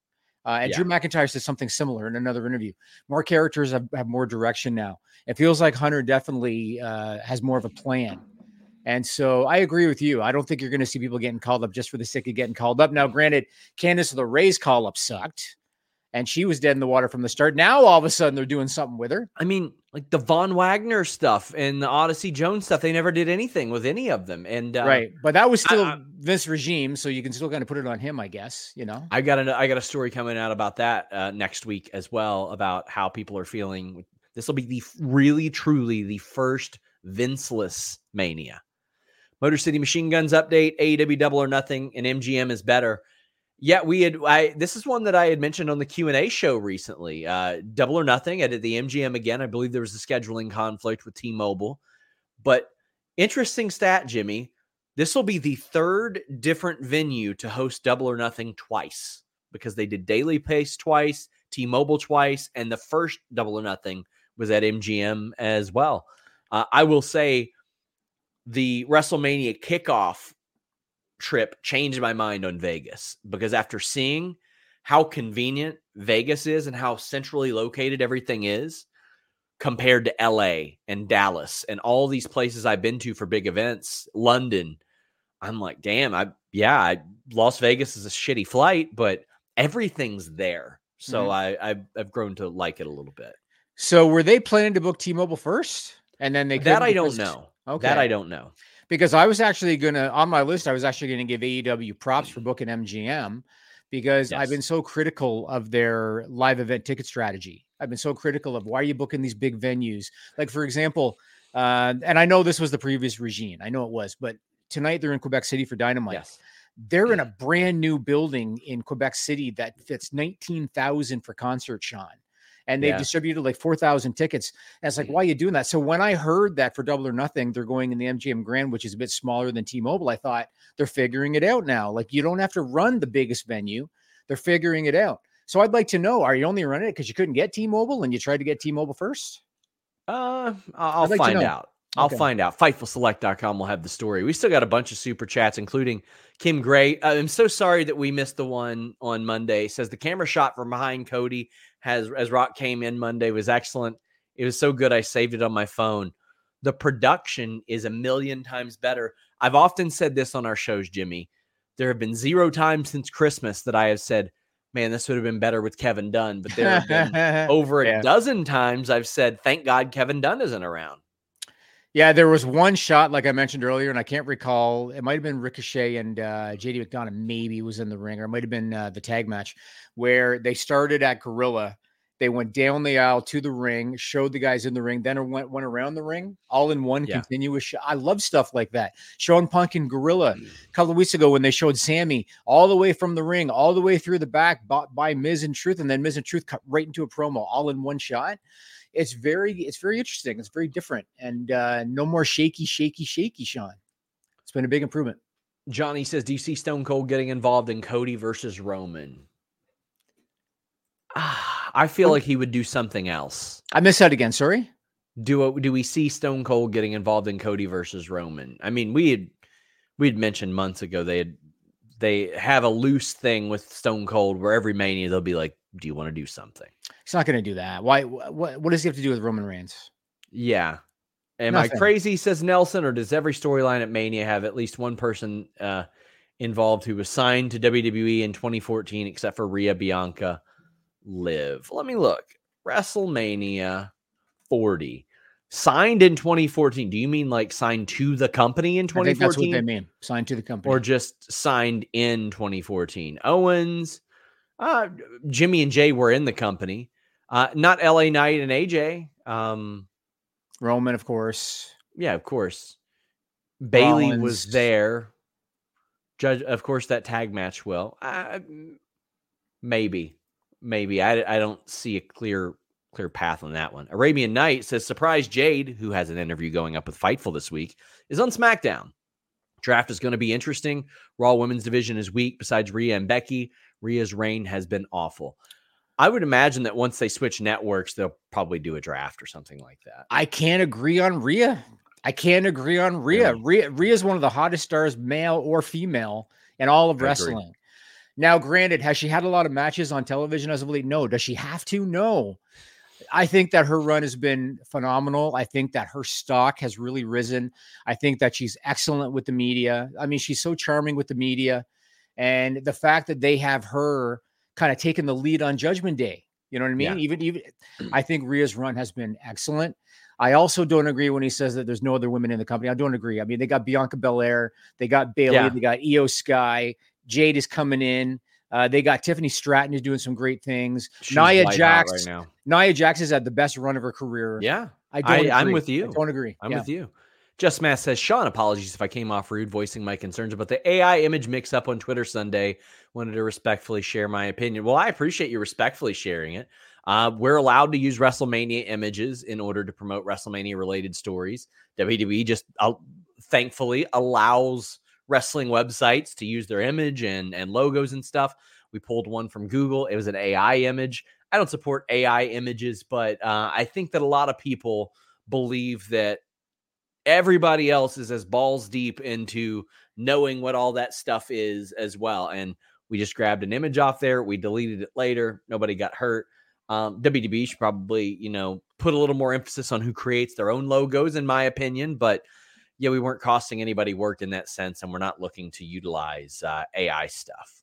Uh, and yeah. Drew McIntyre said something similar in another interview. More characters have, have more direction now. It feels like Hunter definitely uh, has more of a plan. And so I agree with you. I don't think you're going to see people getting called up just for the sake of getting called up. Now, granted, Candice LeRae's call-up sucked, and she was dead in the water from the start. Now, all of a sudden, they're doing something with her. I mean, like the Von Wagner stuff and the Odyssey Jones stuff, they never did anything with any of them. And uh, right, but that was still I, Vince regime, so you can still kind of put it on him, I guess. You know, I got a I got a story coming out about that uh, next week as well, about how people are feeling. This will be the really, truly the first Vinceless Mania, Motor City Machine Guns update, A E W Double or Nothing, and M G M is better. Yeah, we had, I, this is one that I had mentioned on the Q and A show recently. Uh, Double or Nothing, I did the M G M again. I believe there was a scheduling conflict with T-Mobile. But interesting stat, Jimmy. This will be the third different venue to host Double or Nothing twice, because they did Daily Pace twice, T-Mobile twice, and the first Double or Nothing was at M G M as well. Uh, I will say the WrestleMania kickoff trip changed my mind on Vegas, because after seeing how convenient Vegas is and how centrally located everything is compared to L A and Dallas and all these places I've been to for big events, London, I'm like, damn, I yeah, I, Las Vegas is a shitty flight, but everything's there. So mm-hmm. I I've, I've grown to like it a little bit. So were they planning to book T-Mobile first, and then they that I because, don't know. Okay, that I don't know. Because I was actually going to, on my list, I was actually going to give A E W props for booking M G M, because yes. I've been so critical of their live event ticket strategy. I've been so critical of, why are you booking these big venues? Like, for example, uh, and I know this was the previous regime. I know it was, but tonight they're in Quebec City for Dynamite. Yes. They're in a brand new building in Quebec City that fits nineteen thousand for concert, Sean. And they've yeah. distributed like four thousand tickets. And it's like, why are you doing that? So when I heard that for Double or Nothing, they're going in the M G M Grand, which is a bit smaller than T-Mobile, I thought, they're figuring it out now. Like, you don't have to run the biggest venue. They're figuring it out. So I'd like to know, are you only running it because you couldn't get T-Mobile and you tried to get T-Mobile first? Uh, I'll like find out. I'll okay. find out. Fightful Select dot com will have the story. We still got a bunch of super chats, including Kim Gray. Uh, I'm so sorry that we missed the one on Monday. Says the camera shot from behind Cody has, as Rock came in Monday, was excellent. It was so good, I saved it on my phone. The production is a million times better. I've often said this on our shows, Jimmy. There have been zero times since Christmas that I have said, man, this would have been better with Kevin Dunn. But there have been over yeah. a dozen times I've said, thank God Kevin Dunn isn't around. Yeah, there was one shot, like I mentioned earlier, and I can't recall. It might have been Ricochet and uh, J D McDonough maybe was in the ring, or it might have been uh, the tag match, where they started at Gorilla. They went down the aisle to the ring, showed the guys in the ring, then went, went around the ring, all in one yeah. continuous shot. I love stuff like that. Showing Punk and Gorilla mm. a couple of weeks ago when they showed Sammy all the way from the ring, all the way through the back by, by Miz and Truth, and then Miz and Truth cut right into a promo, all in one shot. It's very, it's very interesting. It's very different. And uh, no more shaky, shaky, shaky, Sean. It's been a big improvement. Johnny says, do you see Stone Cold getting involved in Cody versus Roman? Ah, I feel like he would do something else. I missed that again. Sorry. Do do we see Stone Cold getting involved in Cody versus Roman? I mean, we had we had mentioned months ago they had they have a loose thing with Stone Cold where every Mania they'll be like, do you want to do something? He's not going to do that. Why? What, what does he have to do with Roman Reigns? Yeah. Am Nothing. I crazy, says Nelson, or does every storyline at Mania have at least one person uh, involved who was signed to W W E in twenty fourteen, except for Rhea, Bianca, Liv? Let me look. WrestleMania forty. Signed in twenty fourteen. Do you mean like signed to the company in twenty fourteen? I think that's what they mean. Signed to the company. Or just signed in twenty fourteen? Owens, uh, Jimmy and Jay were in the company. Uh, not L A Knight and A J. Um, Roman, of course. Yeah, of course. Bailey Rollins. was there. Judge, of course, that tag match will. Uh, maybe. Maybe. I, I don't see a clear clear path on that one. Arabian Knight says, surprise Jade, who has an interview going up with Fightful this week, is on SmackDown. Draft is going to be interesting. Raw Women's Division is weak besides Rhea and Becky. Rhea's reign has been awful. I would imagine that once they switch networks, they'll probably do a draft or something like that. I can't agree on Rhea. I can't agree on Rhea. Really? Rhea, Rhea is one of the hottest stars, male or female, in all of I wrestling. agree. Now, granted, has she had a lot of matches on television as of late? No. Does she have to? No. I think that her run has been phenomenal. I think that her stock has really risen. I think that she's excellent with the media. I mean, she's so charming with the media. And the fact that they have her kind of taking the lead on Judgment Day, you know what I mean? Yeah. Even, even, I think Rhea's run has been excellent. I also don't agree when he says that there's no other women in the company. I don't agree. I mean, they got Bianca Belair, they got Bayley, Yeah. they got Io Sky, Jade is coming in. Uh, they got Tiffany Stratton who's doing some great things. She's Nia white hot Jax, right now. Nia Jax has had the best run of her career. Yeah, I don't I, agree. I'm with you. I don't agree. I'm Yeah. with you. Just Matt says, Sean, apologies if I came off rude voicing my concerns about the A I image mix-up on Twitter Sunday. Wanted to respectfully share my opinion. Well, I appreciate you respectfully sharing it. Uh, we're allowed to use WrestleMania images in order to promote WrestleMania-related stories. W W E just uh, thankfully allows wrestling websites to use their image and, and logos and stuff. We pulled one from Google. It was an A I image. I don't support A I images, but uh, I think that a lot of people believe that everybody else is as balls deep into knowing what all that stuff is as well. And we just grabbed an image off there. We deleted it later. Nobody got hurt. Um, W W E should probably, you know, put a little more emphasis on who creates their own logos, in my opinion. But yeah, we weren't costing anybody work in that sense, and we're not looking to utilize uh, A I stuff.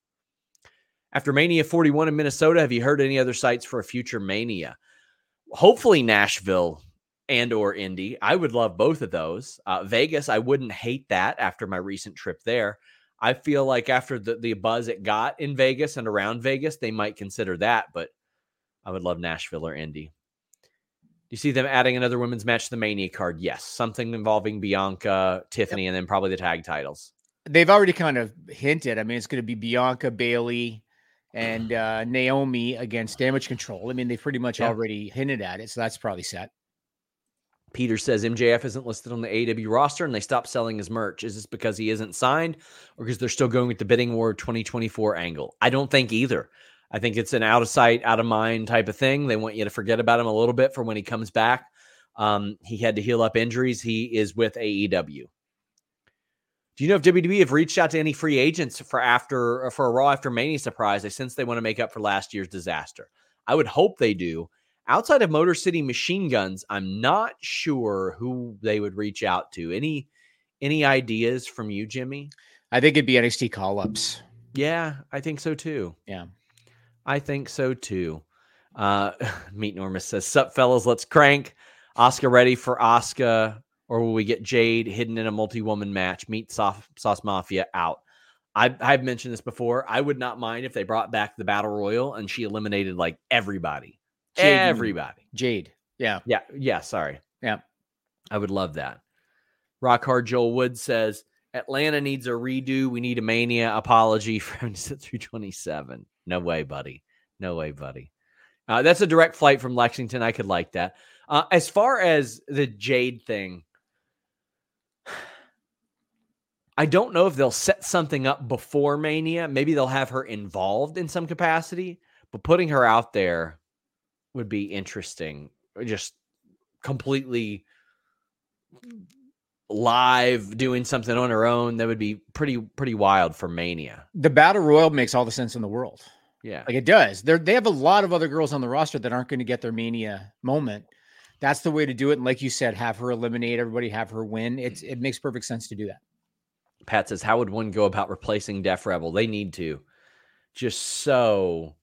After Mania forty-one in Minnesota, have you heard any other sites for a future Mania? Hopefully Nashville and or Indy. I would love both of those. Uh, Vegas, I wouldn't hate that after my recent trip there. I feel like after the, the buzz it got in Vegas and around Vegas, they might consider that, but I would love Nashville or Indy. Do you see them adding another women's match to the Mania card? Yes. Something involving Bianca, Tiffany, yep. And then probably the tag titles. They've already kind of hinted. I mean, it's going to be Bianca, Bayley, and uh, Naomi against Damage Control. I mean, they pretty much yeah. already hinted at it, so that's probably set. Peter says M J F isn't listed on the A E W roster and they stopped selling his merch. Is this because he isn't signed or because they're still going with the bidding war twenty twenty-four angle? I don't think either. I think it's an out of sight, out of mind type of thing. They want you to forget about him a little bit for when he comes back. Um, he had to heal up injuries. He is with A E W. Do you know if W W E have reached out to any free agents for after for a Raw After Mania surprise since they want to make up for last year's disaster? I would hope they do. Outside of Motor City Machine Guns, I'm not sure who they would reach out to. Any any ideas from you, Jimmy? I think it'd be N X T call-ups. Yeah, I think so too. Yeah. I think so too. Uh, Meet Normus says, sup fellas, let's crank. Asuka ready for Asuka, or will we get Jade hidden in a multi-woman match? Meet Sauce, Sauce Mafia out. I, I've mentioned this before. I would not mind if they brought back the Battle Royal and she eliminated like everybody. Jade, everybody. Jade. Yeah. Yeah. Yeah. Sorry. Yeah. I would love that. Rock Hard Joel Wood says, Atlanta needs a redo. We need a Mania apology for through twenty-seven. No way, buddy. No way, buddy. Uh, that's a direct flight from Lexington. I could like that. Uh, as far as the Jade thing, I don't know if they'll set something up before Mania. Maybe they'll have her involved in some capacity, but putting her out there would be interesting. Just completely live doing something on her own. That would be pretty, pretty wild for Mania. The Battle Royal makes all the sense in the world. Yeah. Like it does. They're, they have a lot of other girls on the roster that aren't going to get their Mania moment. That's the way to do it. And like you said, have her eliminate everybody, have her win. It's, it makes perfect sense to do that. Pat says, how would one go about replacing Def Rebel? They need to. Just so...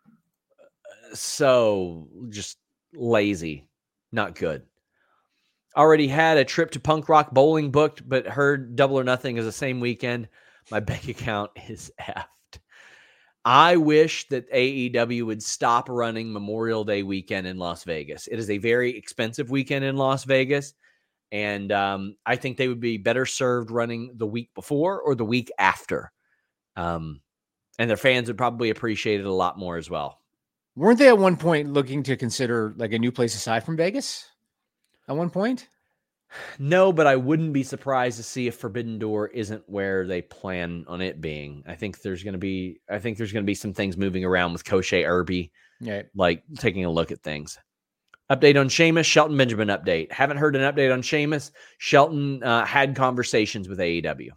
So just lazy, not good. Already had a trip to Punk Rock Bowling booked, but heard Double or Nothing is the same weekend. My bank account is effed. I wish that A E W would stop running Memorial Day weekend in Las Vegas. It is a very expensive weekend in Las Vegas, and um, I think they would be better served running the week before or the week after. Um, and their fans would probably appreciate it a lot more as well. Weren't they at one point looking to consider like a new place aside from Vegas? At one point? No, but I wouldn't be surprised to see if Forbidden Door isn't where they plan on it being. I think there's going to be, I think there's going to be some things moving around with Koshe Irby, yeah, like taking a look at things. Update on Sheamus, Shelton Benjamin update. Haven't heard an update on Sheamus. Shelton uh, had conversations with A E W.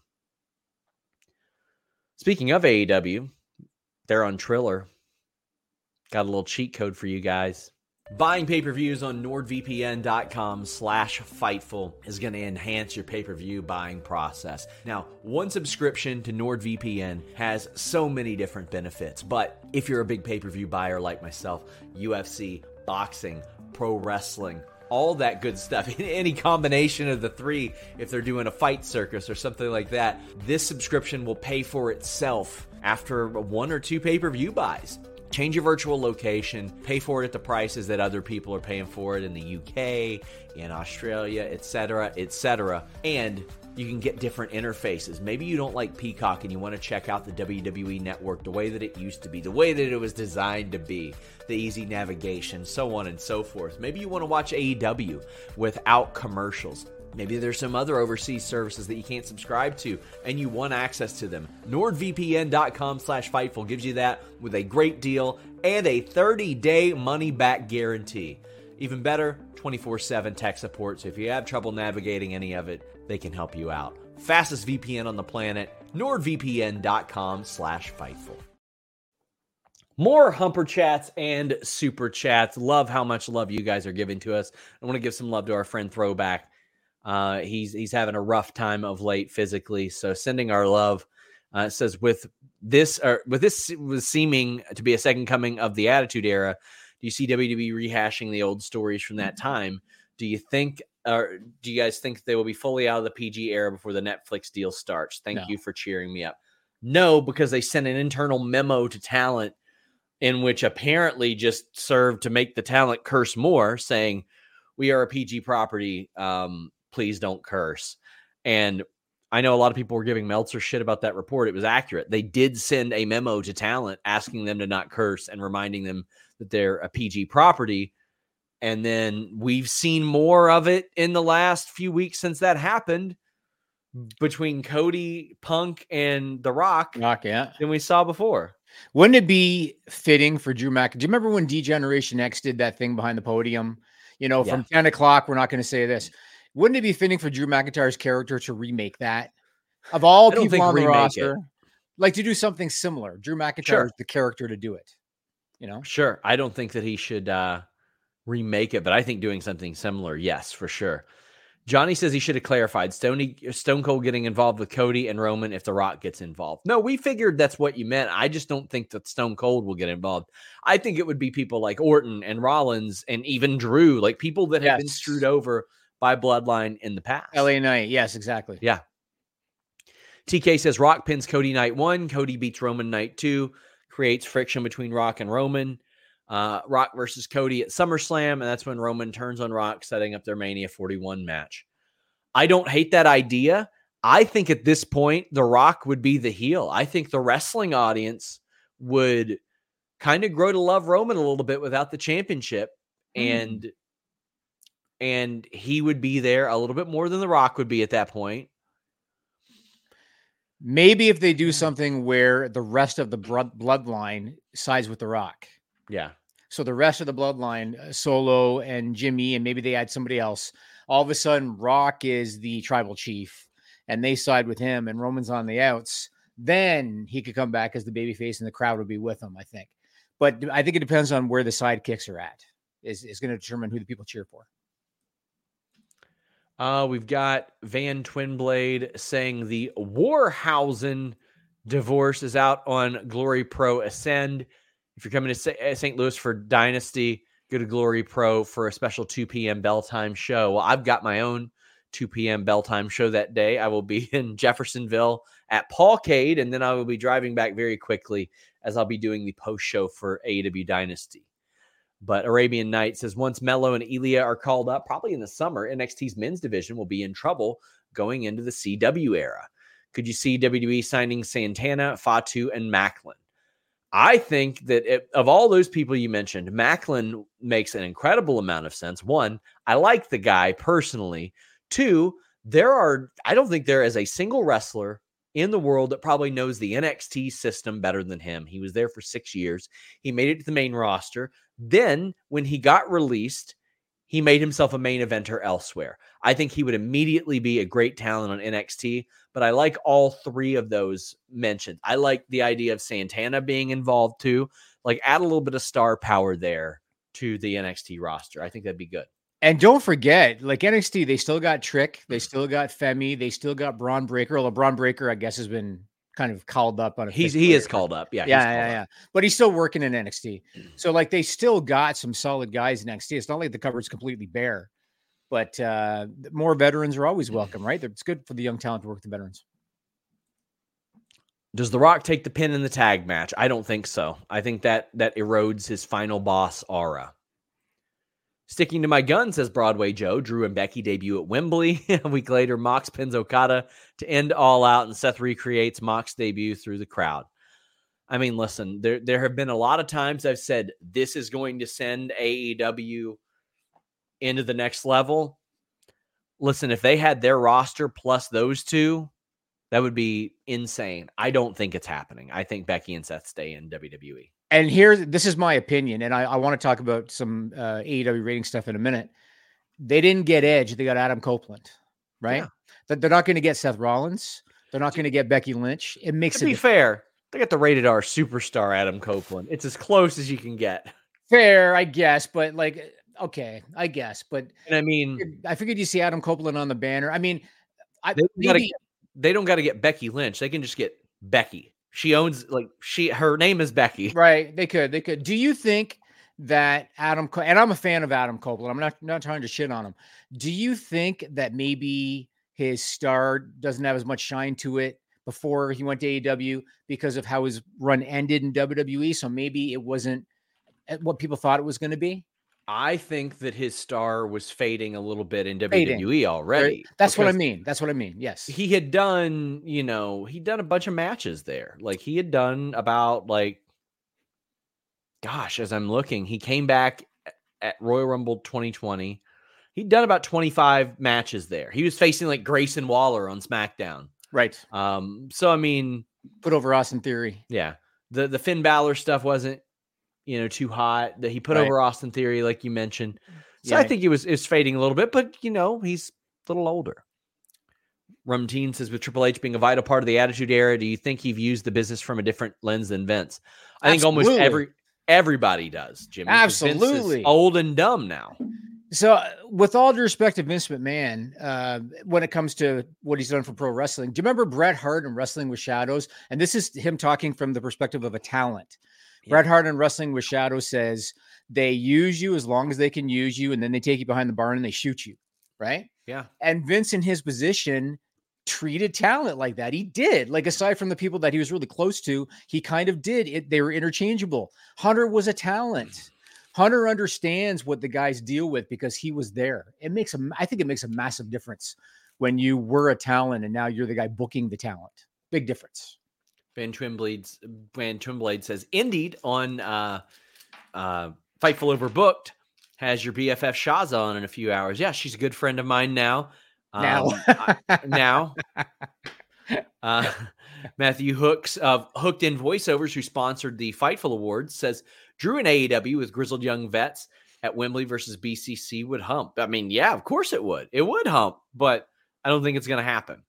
Speaking of A E W, they're on Triller. Got a little cheat code for you guys. Buying pay-per-views on NordVPN.com slash Fightful is going to enhance your pay-per-view buying process. Now, one subscription to NordVPN has so many different benefits, but if you're a big pay-per-view buyer like myself, U F C, boxing, pro wrestling, all that good stuff, any combination of the three, if they're doing a fight circus or something like that, this subscription will pay for itself after one or two pay-per-view buys. Change your virtual location, pay for it at the prices that other people are paying for it in the U K, in Australia, et cetera, et cetera. And you can get different interfaces. Maybe you don't like Peacock and you want to check out the W W E Network the way that it used to be, the way that it was designed to be, the easy navigation, so on and so forth. Maybe you want to watch A E W without commercials. Maybe there's some other overseas services that you can't subscribe to and you want access to them. NordVPN.com slash Fightful gives you that with a great deal and a thirty-day money-back guarantee. Even better, twenty-four seven tech support, so if you have trouble navigating any of it, they can help you out. Fastest V P N on the planet, NordVPN.com slash Fightful. More Humper Chats and Super Chats. Love how much love you guys are giving to us. I want to give some love to our friend Throwback. Uh, he's he's having a rough time of late physically, so sending our love. Uh, it says with this or with this was seeming to be a second coming of the Attitude Era. Do you see W W E rehashing the old stories from that time? Do you think, or do you guys think they will be fully out of the P G era before the Netflix deal starts? Thank No. you for cheering me up. No, because they sent an internal memo to talent in which apparently just served to make the talent curse more, saying we are a P G property. Um, Please don't curse. And I know a lot of people were giving Meltzer shit about that report. It was accurate. They did send a memo to talent asking them to not curse and reminding them that they're a P G property. And then we've seen more of it in the last few weeks since that happened between Cody, Punk, and The Rock Rock, yeah. than we saw before. Wouldn't it be fitting for Drew McIntyre? Do you remember when D-Generation X did that thing behind the podium? You know, from Yeah. ten o'clock, we're not going to say this. Wouldn't it be fitting for Drew McIntyre's character to remake that? Of all I don't people think on the remake roster, it. like to do something similar. Drew McIntyre Sure. is the character to do it. You know? Sure. I don't think that he should uh, remake it, but I think doing something similar, yes, for sure. Johnny says he should have clarified Stone, Stone Cold getting involved with Cody and Roman if The Rock gets involved. No, we figured that's what you meant. I just don't think that Stone Cold will get involved. I think it would be people like Orton and Rollins and even Drew, like people that have been Yes. screwed over by Bloodline in the past. L A Knight. Yes, exactly. Yeah. T K says Rock pins Cody night one. Cody beats Roman night two. Creates friction between Rock and Roman. Uh, Rock versus Cody at SummerSlam. And that's when Roman turns on Rock, setting up their Mania forty-one match. I don't hate that idea. I think at this point, The Rock would be the heel. I think the wrestling audience would kind of grow to love Roman a little bit without the championship. Mm. And And he would be there a little bit more than The Rock would be at that point. Maybe if they do something where the rest of the blood bloodline sides with The Rock. Yeah. So the rest of the bloodline, uh, Solo and Jimmy, and maybe they add somebody else. All of a sudden, Rock is the tribal chief, and they side with him, and Roman's on the outs. Then he could come back as the babyface, and the crowd would be with him, I think. But I think it depends on where the sidekicks are at. Is is going to determine who the people cheer for. Uh, we've got Van Twinblade saying the Warhausen divorce is out on Glory Pro Ascend. If you're coming to Saint Louis for Dynasty, go to Glory Pro for a special two p.m. bell time show. Well, I've got my own two p.m. bell time show that day. I will be in Jeffersonville at Paulcade, and then I will be driving back very quickly as I'll be doing the post show for A E W Dynasty. But Arabian Night says once Mello and Ilya are called up, probably in the summer, N X T's men's division will be in trouble going into the C W era. Could you see W W E signing Santana, Fatu, and Macklin? I think that it, of all those people you mentioned, Macklin makes an incredible amount of sense. One, I like the guy personally. Two, there are, I don't think there is a single wrestler in the world that probably knows the N X T system better than him. He was there for six years. He made it to the main roster. Then when he got released, he made himself a main eventer elsewhere. I think he would immediately be a great talent on N X T, but I like all three of those mentioned. I like the idea of Santana being involved too. Like add a little bit of star power there to the N X T roster. I think that'd be good. And don't forget, like N X T, they still got Trick, they still got Femi, they still got Braun Breaker. Although Braun Breaker, I guess, has been kind of called up on a. He's he is called up, yeah, yeah, he's yeah, called yeah. up. But he's still working in N X T. So like they still got some solid guys in N X T. It's not like the cupboard's completely bare. But uh, more veterans are always welcome, right? It's good for the young talent to work with the veterans. Does The Rock take the pin in the tag match? I don't think so. I think that that erodes his final boss aura. Sticking to my gun, says Broadway Joe. Drew and Becky debut at Wembley. A week later, Mox pins Okada to end All Out, and Seth recreates Mox's debut through the crowd. I mean, listen, there, there have been a lot of times I've said this is going to send A E W into the next level. Listen, if they had their roster plus those two, that would be insane. I don't think it's happening. I think Becky and Seth stay in W W E. And here, this is my opinion, and I, I want to talk about some uh, A E W rating stuff in a minute. They didn't get Edge. They got Adam Copeland, right? Yeah. They're not going to get Seth Rollins. They're not going to get Becky Lynch. It makes to it be fair. They got the rated R superstar Adam Copeland. It's as close as you can get. Fair, I guess, but like, okay, I guess, but and I mean, I figured you see Adam Copeland on the banner. I mean, I they, maybe, gotta, they don't got to get Becky Lynch. They can just get Becky. She owns like she. Her name is Becky, right? They could. They could. Do you think that Adam? And I'm a fan of Adam Copeland. I'm not not trying to shit on him. Do you think that maybe his star doesn't have as much shine to it before he went to A E W because of how his run ended in W W E? So maybe it wasn't what people thought it was going to be. I think that his star was fading a little bit in W W E fading. already. Right. That's what I mean. That's what I mean. Yes. He had done, you know, he'd done a bunch of matches there. Like he had done about like, gosh, as I'm looking, he came back at Royal Rumble twenty twenty. He'd done about twenty-five matches there. He was facing like Grayson Waller on SmackDown. Right. Um, so, I mean, put over Austin Theory. Yeah. The, the Finn Balor stuff wasn't, you know, too hot. That he put right. over Austin Theory, like you mentioned. So yeah. I think he was is fading a little bit, but you know, he's a little older. Rumteen says, with Triple H being a vital part of the Attitude Era, do you think he views the business from a different lens than Vince? I Absolutely. think almost every everybody does, Jimmy. Absolutely. Vince is old and dumb now. So, uh, with all due respect to Vince McMahon, uh, when it comes to what he's done for pro wrestling, do you remember Bret Hart and Wrestling with Shadows? And this is him talking from the perspective of a talent. Yeah. Bret Hart and Wrestling with Shadows says they use you as long as they can use you, and then they take you behind the barn and they shoot you, right? Yeah. And Vince, in his position, treated talent like that. He did. Like, aside from the people that he was really close to, he kind of did. It, they were interchangeable. Hunter was a talent. Hunter understands what the guys deal with because he was there. It makes a, I think it makes a massive difference when you were a talent and now you're the guy booking the talent. Big difference. Van Twinblade, Van Twinblade says, Indeed on uh, uh, Fightful Overbooked has your B F F Shaza on in a few hours. Yeah, she's a good friend of mine now. Um, now. I, now. Uh, Matthew Hooks of Hooked in Voiceovers, who sponsored the Fightful Awards, says, Drew in A E W with grizzled young vets at Wembley versus B C C would hump. I mean, yeah, of course it would. It would hump, but I don't think it's going to happen.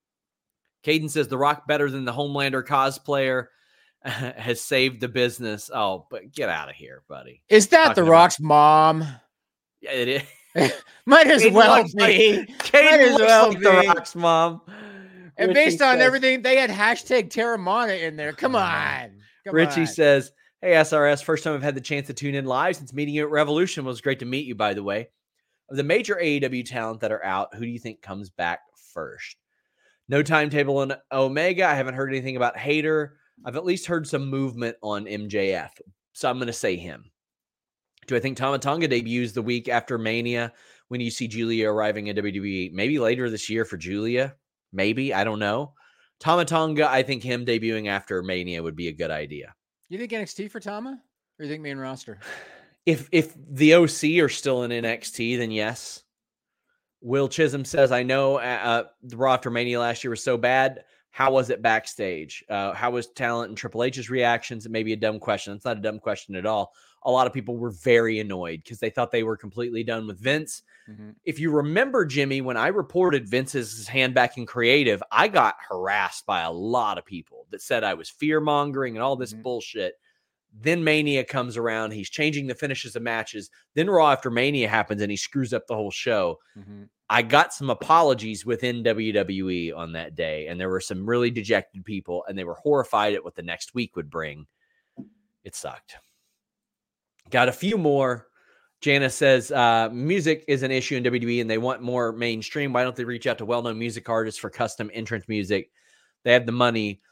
Caden says, The Rock better than the Homelander cosplayer has saved the business. Oh, but get out of here, buddy. Is that Talking The Rock's about- mom? Yeah, it is. Might as Caden well be. Like, Might as well like be. The Rock's mom. And Richie based on says, everything, they had hashtag Terramana in there. Come on. Come Richie on. says, hey, S R S, first time I've had the chance to tune in live since meeting you at Revolution. It was great to meet you, by the way. Of the major A E W talent that are out, who do you think comes back first? No timetable on Omega. I haven't heard anything about Hayter. I've at least heard some movement on M J F. So I'm going to say him. Do I think Tama Tonga debuts the week after Mania when you see Julia arriving in W W E? Maybe later this year for Julia. Maybe. I don't know. Tama Tonga, I think him debuting after Mania would be a good idea. You think N X T for Tama? Or you think main roster? If if the O C are still in N X T, then yes. Will Chisholm says, I know uh, the Raw after Mania last year was so bad. How was it backstage? Uh, how was talent and Triple H's reactions? It may be a dumb question. It's not a dumb question at all. A lot of people were very annoyed because they thought they were completely done with Vince. Mm-hmm. If you remember, Jimmy, when I reported Vince's hand back in creative, I got harassed by a lot of people that said I was fear-mongering and all this mm-hmm. bullshit. Then Mania comes around. He's changing the finishes of matches. Then Raw after Mania happens and he screws up the whole show. Mm-hmm. I got some apologies within W W E on that day, and there were some really dejected people, and they were horrified at what the next week would bring. It sucked. Got a few more. Jana says, uh, music is an issue in W W E, and they want more mainstream. Why don't they reach out to well-known music artists for custom entrance music? They have the money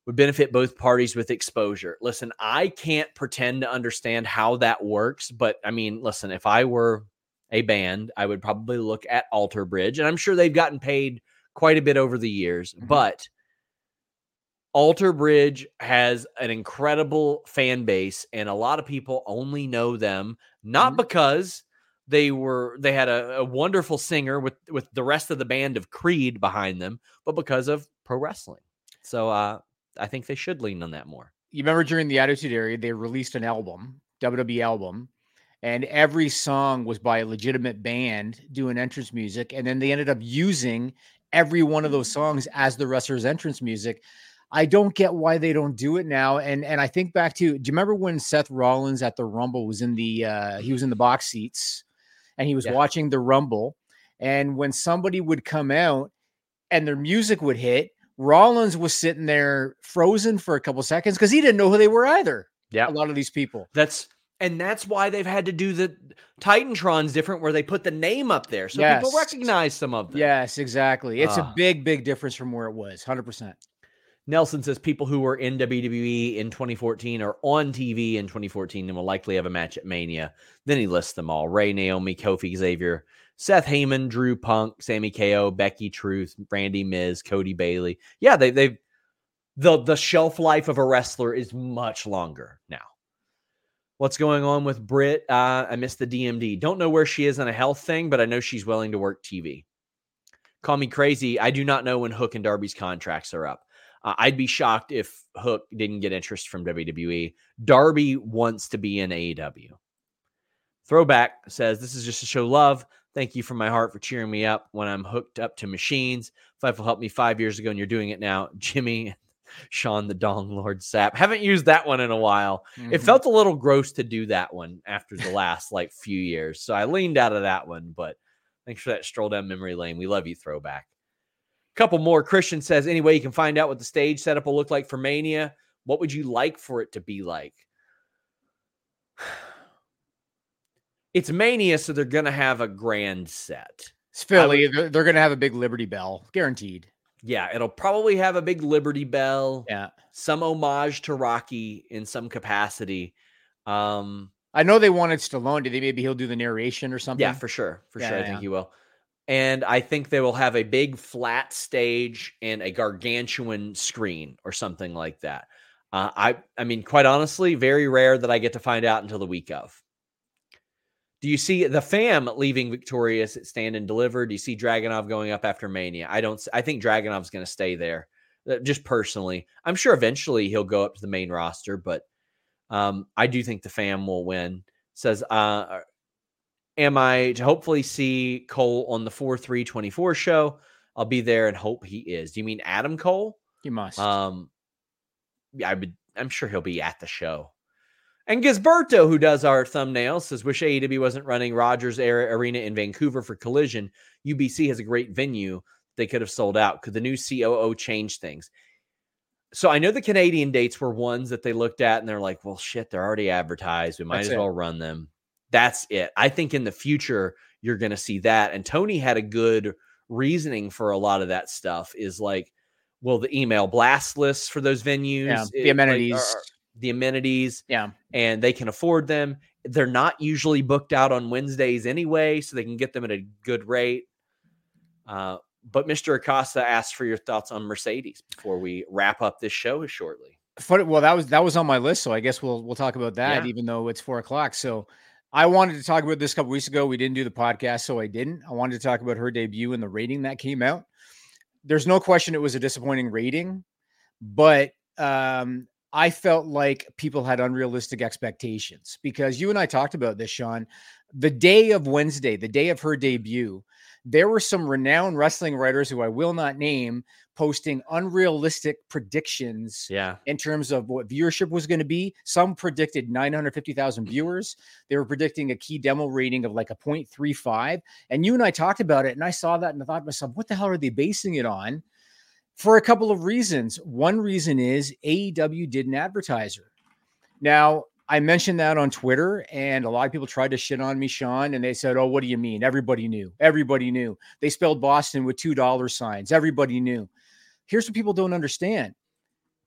would benefit both parties with exposure. Listen, I can't pretend to understand how that works, but I mean, listen, if I were a band, I would probably look at Alter Bridge, and I'm sure they've gotten paid quite a bit over the years, mm-hmm. but Alter Bridge has an incredible fan base, and a lot of people only know them not mm-hmm. because they were they had a, a wonderful singer with with the rest of the band of Creed behind them, but because of pro wrestling. So uh, I think they should lean on that more. You remember during the Attitude Era, they released an album, W W E album, and every song was by a legitimate band doing entrance music, and then they ended up using every one of those songs as the wrestler's entrance music. I don't get why they don't do it now. And and I think back to, do you remember when Seth Rollins at the Rumble was in the, uh, he was in the box seats and he was yeah. watching the Rumble. And when somebody would come out and their music would hit, Rollins was sitting there frozen for a couple seconds because he didn't know who they were either. Yeah. A lot of these people. That's, and that's why they've had to do the Titantron's different, where they put the name up there so yes. people recognize some of them. Yes, exactly. It's uh. a big, big difference from where it was. one hundred percent. Nelson says people who were in W W E in twenty fourteen are on T V in twenty fourteen and will likely have a match at Mania. Then he lists them all: Ray, Naomi, Kofi, Xavier, Seth Heyman, Drew, Punk, Sammy K O, Becky, Truth, Randy, Miz, Cody, Bailey. Yeah, they they've the the shelf life of a wrestler is much longer now. What's going on with Britt? Uh, I missed the D M D. Don't know where she is on a health thing, but I know she's willing to work T V. Call me crazy. I do not know when Hook and Darby's contracts are up. Uh, I'd be shocked if Hook didn't get interest from W W E. Darby wants to be in A E W. Throwback says, this is just to show love. Thank you from my heart for cheering me up when I'm hooked up to machines. Fightful helped me five years ago, and you're doing it now. Jimmy, Sean the Dong Lord Sapp. Haven't used that one in a while. Mm-hmm. It felt a little gross to do that one after the last like few years. So I leaned out of that one, but thanks for that stroll down memory lane. We love you, Throwback. Couple more. Christian says, anyway, you can find out what the stage setup will look like for Mania. What would you like for it to be like? It's Mania, so they're going to have a grand set. It's Philly. Would, they're, they're going to have a big Liberty Bell. Guaranteed. Yeah, it'll probably have a big Liberty Bell. Yeah. Some homage to Rocky in some capacity. Um, I know they wanted Stallone. Do they maybe he'll do the narration or something? Yeah, for sure. For yeah, sure. Yeah. I think he will. And I think they will have a big flat stage and a gargantuan screen or something like that. Uh, I, I mean, quite honestly, very rare that I get to find out until the week of. Do you see the fam leaving victorious at Stand and Deliver? Do you see Dragunov going up after Mania? I don't. I think Dragunov's going to stay there. Just personally, I'm sure eventually he'll go up to the main roster, but um, I do think the fam will win. Says, uh, am I to hopefully see Cole on the four three twenty-four show? I'll be there and hope he is. Do you mean Adam Cole? He must. Um, yeah, I would. I'm sure he'll be at the show. And Gisberto, who does our thumbnails, says, wish A E W wasn't running Rogers Arena in Vancouver for Collision. U B C has a great venue. They could have sold out. Could the new C O O change things? So I know the Canadian dates were ones that they looked at and they're like, well, shit, they're already advertised. We might That's as it. well run them. That's it. I think in the future, you're going to see that. And Tony had a good reasoning for a lot of that stuff is like, well, the email blast lists for those venues, yeah, the amenities, like, are, the amenities. Yeah. And they can afford them. They're not usually booked out on Wednesdays anyway, so they can get them at a good rate. Uh, but Mister Acosta asked for your thoughts on Mercedes before we wrap up this show shortly. Well, that was that was on my list, so I guess we'll we'll talk about that, yeah. even though it's four o'clock. So I wanted to talk about this a couple weeks ago. We didn't do the podcast, so I didn't. I wanted to talk about her debut and the rating that came out. There's no question it was a disappointing rating, but um, I felt like people had unrealistic expectations because you and I talked about this, Sean. The day of Wednesday, the day of her debut, there were some renowned wrestling writers who I will not name posting unrealistic predictions yeah. in terms of what viewership was going to be. Some predicted nine hundred fifty thousand viewers. They were predicting a key demo rating of like a point three five. And you and I talked about it, and I saw that and I thought to myself, what the hell are they basing it on? For a couple of reasons. One reason is A E W didn't advertise her. Now, I mentioned that on Twitter, and a lot of people tried to shit on me, Sean, and they said, oh, what do you mean? Everybody knew. Everybody knew. They spelled Boston with two dollar signs. Everybody knew. Here's what people don't understand.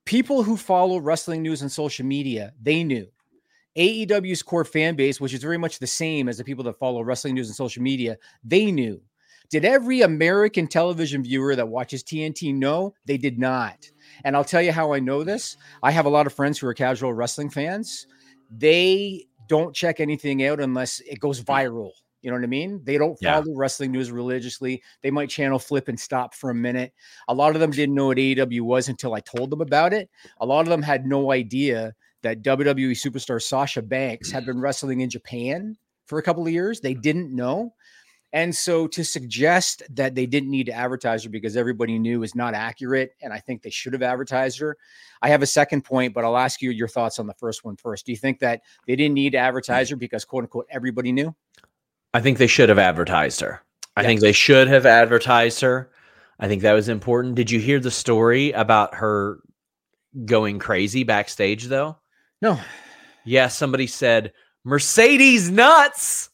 people who follow wrestling news on social media, they knew. A E W's core fan base, which is very much the same as the people that follow wrestling news and social media, they knew. Did every American television viewer that watches T N T know? They did not. And I'll tell you how I know this. I have a lot of friends who are casual wrestling fans. They don't check anything out unless it goes viral. You know what I mean? They don't follow yeah. wrestling news religiously. They might channel flip and stop for a minute. A lot of them didn't know what A E W was until I told them about it. A lot of them had no idea that W W E superstar Sasha Banks had been wrestling in Japan for a couple of years. They didn't know. And so to suggest that they didn't need to advertise her because everybody knew is not accurate. And I think they should have advertised her. I have a second point, but I'll ask you your thoughts on the first one first. Do you think that they didn't need to advertise her because quote unquote, everybody knew? I think they should have advertised her. I yes. think they should have advertised her. I think that was important. Did you hear the story about her going crazy backstage though? No. Yeah, somebody said, Mercedes nuts.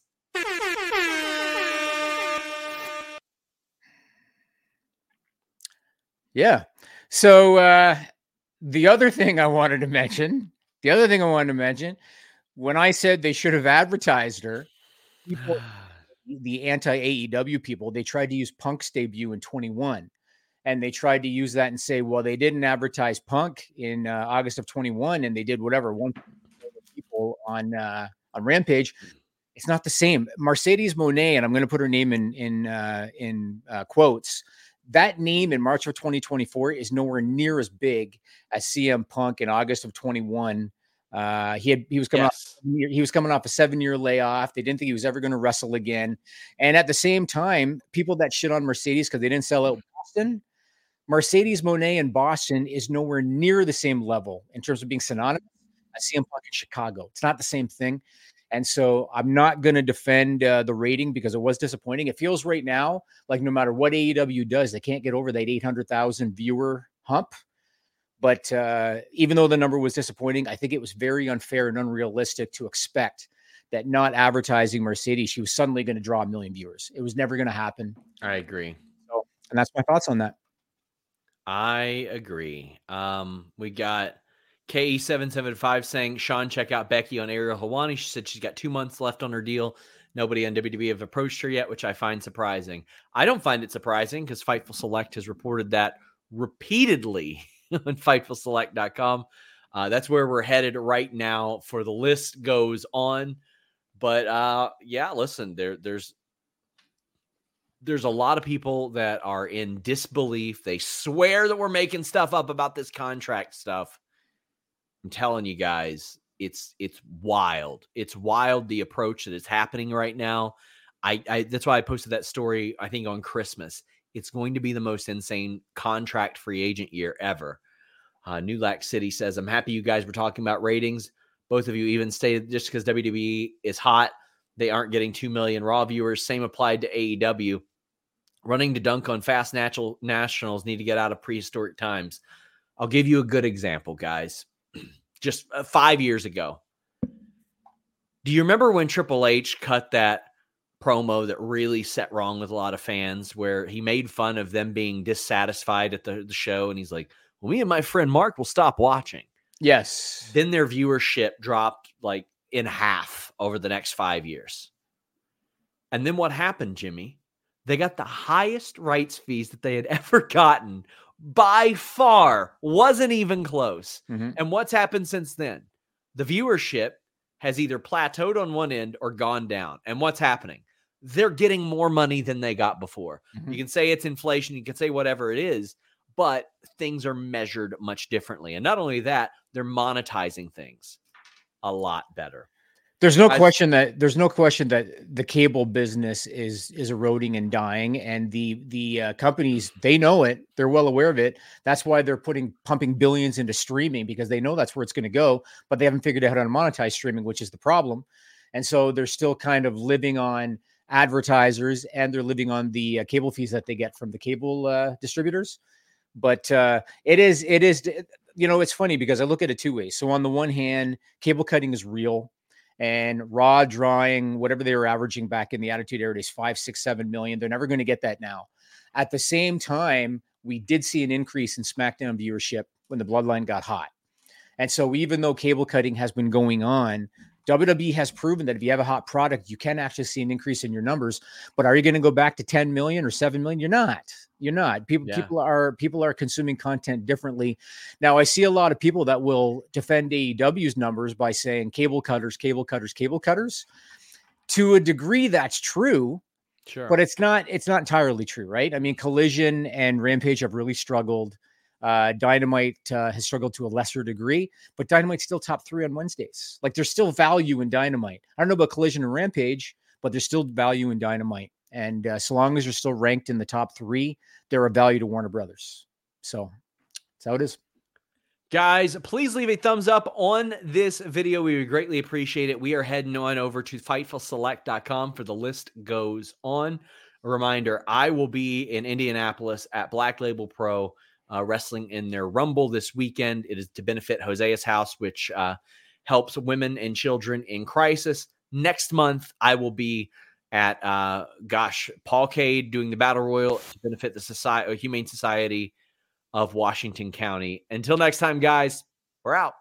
Yeah. So uh, the other thing I wanted to mention, the other thing I wanted to mention, when I said they should have advertised her, people, the anti-A E W people, they tried to use Punk's debut in twenty-one. And they tried to use that and say, well, they didn't advertise Punk in uh, August of twenty-one, and they did whatever one people on uh, on Rampage. It's not the same. Mercedes Moné, and I'm going to put her name in in uh, in uh, quotes. That name in March of twenty twenty-four is nowhere near as big as C M Punk in August of twenty-one. Uh, he had he was coming yes. off he was coming off a seven year layoff. They didn't think he was ever going to wrestle again. And at the same time, people that shit on Mercedes because they didn't sell out Boston. Mercedes Moné in Boston is nowhere near the same level in terms of being synonymous as C M Punk in Chicago. It's not the same thing. And so I'm not going to defend uh, the rating because it was disappointing. It feels right now like no matter what A E W does, they can't get over that eight hundred thousand viewer hump. But uh, even though the number was disappointing, I think it was very unfair and unrealistic to expect that not advertising Mercedes, she was suddenly going to draw a million viewers. It was never going to happen. I agree. So, and that's my thoughts on that. I agree. Um, we got K E seven seven five saying, Sean, check out Becky on Ariel Helwani. She said she's got two months left on her deal. Nobody on W W E have approached her yet, which I find surprising. I don't find it surprising because Fightful Select has reported that repeatedly on Fightful Select dot com. Uh, that's where we're headed right now for the list goes on. But uh, yeah, listen, there, there's There's a lot of people that are in disbelief. They swear that we're making stuff up about this contract stuff. I'm telling you guys, it's it's wild. It's wild the approach that is happening right now. I, I that's why I posted that story, I think, on Christmas. It's going to be the most insane contract free agent year ever. Uh, New Lac City says, I'm happy you guys were talking about ratings. Both of you even stated just because W W E is hot, they aren't getting two million Raw viewers. Same applied to A E W. Running to dunk on fast natural nationals need to get out of prehistoric times. I'll give you a good example, guys. Just uh, five years ago. Do you remember when Triple H cut that promo that really set wrong with a lot of fans where he made fun of them being dissatisfied at the, the show? And he's like, well, me and my friend Mark will stop watching. Yes. Then their viewership dropped like in half over the next five years. And then what happened, Jimmy? They got the highest rights fees that they had ever gotten by far. Wasn't even close. Mm-hmm. And what's happened since then? The viewership has either plateaued on one end or gone down. And what's happening? They're getting more money than they got before. Mm-hmm. You can say it's inflation. You can say whatever it is, but things are measured much differently. And not only that, they're monetizing things a lot better. There's no I, question that there's no question that the cable business is is eroding and dying, and the the uh, companies, they know it. They're well aware of it. That's why they're putting pumping billions into streaming, because they know that's where it's going to go. But they haven't figured out how to monetize streaming, which is the problem. And so they're still kind of living on advertisers, and they're living on the uh, cable fees that they get from the cable uh, distributors. But uh, it is it is you know, it's funny because I look at it two ways. So on the one hand, cable cutting is real. And Raw drawing, whatever they were averaging back in the Attitude Era days, five, six, seven million. They're never going to get that now. At the same time, we did see an increase in SmackDown viewership when the Bloodline got hot. And so even though cable cutting has been going on, W W E has proven that if you have a hot product, you can actually see an increase in your numbers. But are you going to go back to ten million or seven million? You're not. You're not. People, yeah. people are people are consuming content differently. Now, I see a lot of people that will defend A E W's numbers by saying cable cutters, cable cutters, cable cutters. To a degree, that's true. Sure. But it's not. It's not entirely true, right? I mean, Collision and Rampage have really struggled. Uh, Dynamite uh, has struggled to a lesser degree, but Dynamite's still top three on Wednesdays. Like there's still value in Dynamite. I don't know about Collision and Rampage, but there's still value in Dynamite. And uh, so long as they're still ranked in the top three, they're a value to Warner Brothers. So that's how it is. Guys, please leave a thumbs up on this video. We would greatly appreciate it. We are heading on over to Fightful Select dot com for the list goes on. A reminder, I will be in Indianapolis at Black Label Pro Uh, wrestling in their Rumble this weekend. It is to benefit Hosea's House, which uh, helps women and children in crisis. Next month, I will be at, uh, gosh, Paulcade doing the Battle Royal to benefit the Society, Humane Society of Washington County. Until next time, guys, we're out.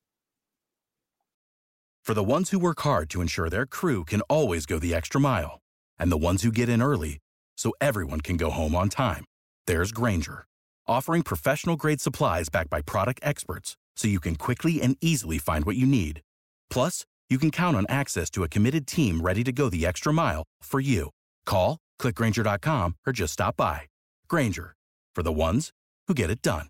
For the ones who work hard to ensure their crew can always go the extra mile, and the ones who get in early so everyone can go home on time, there's Grainger, offering professional-grade supplies backed by product experts so you can quickly and easily find what you need. Plus, you can count on access to a committed team ready to go the extra mile for you. Call, click Grainger dot com, or just stop by. Grainger, for the ones who get it done.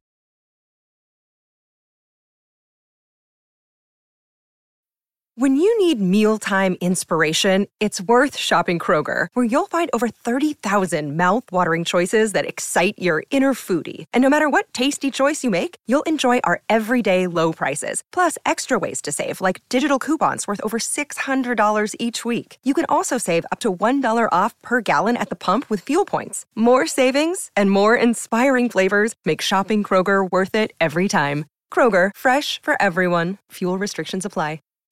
When you need mealtime inspiration, it's worth shopping Kroger, where you'll find over thirty thousand mouth-watering choices that excite your inner foodie. And no matter what tasty choice you make, you'll enjoy our everyday low prices, plus extra ways to save, like digital coupons worth over six hundred dollars each week. You can also save up to one dollar off per gallon at the pump with fuel points. More savings and more inspiring flavors make shopping Kroger worth it every time. Kroger, fresh for everyone. Fuel restrictions apply.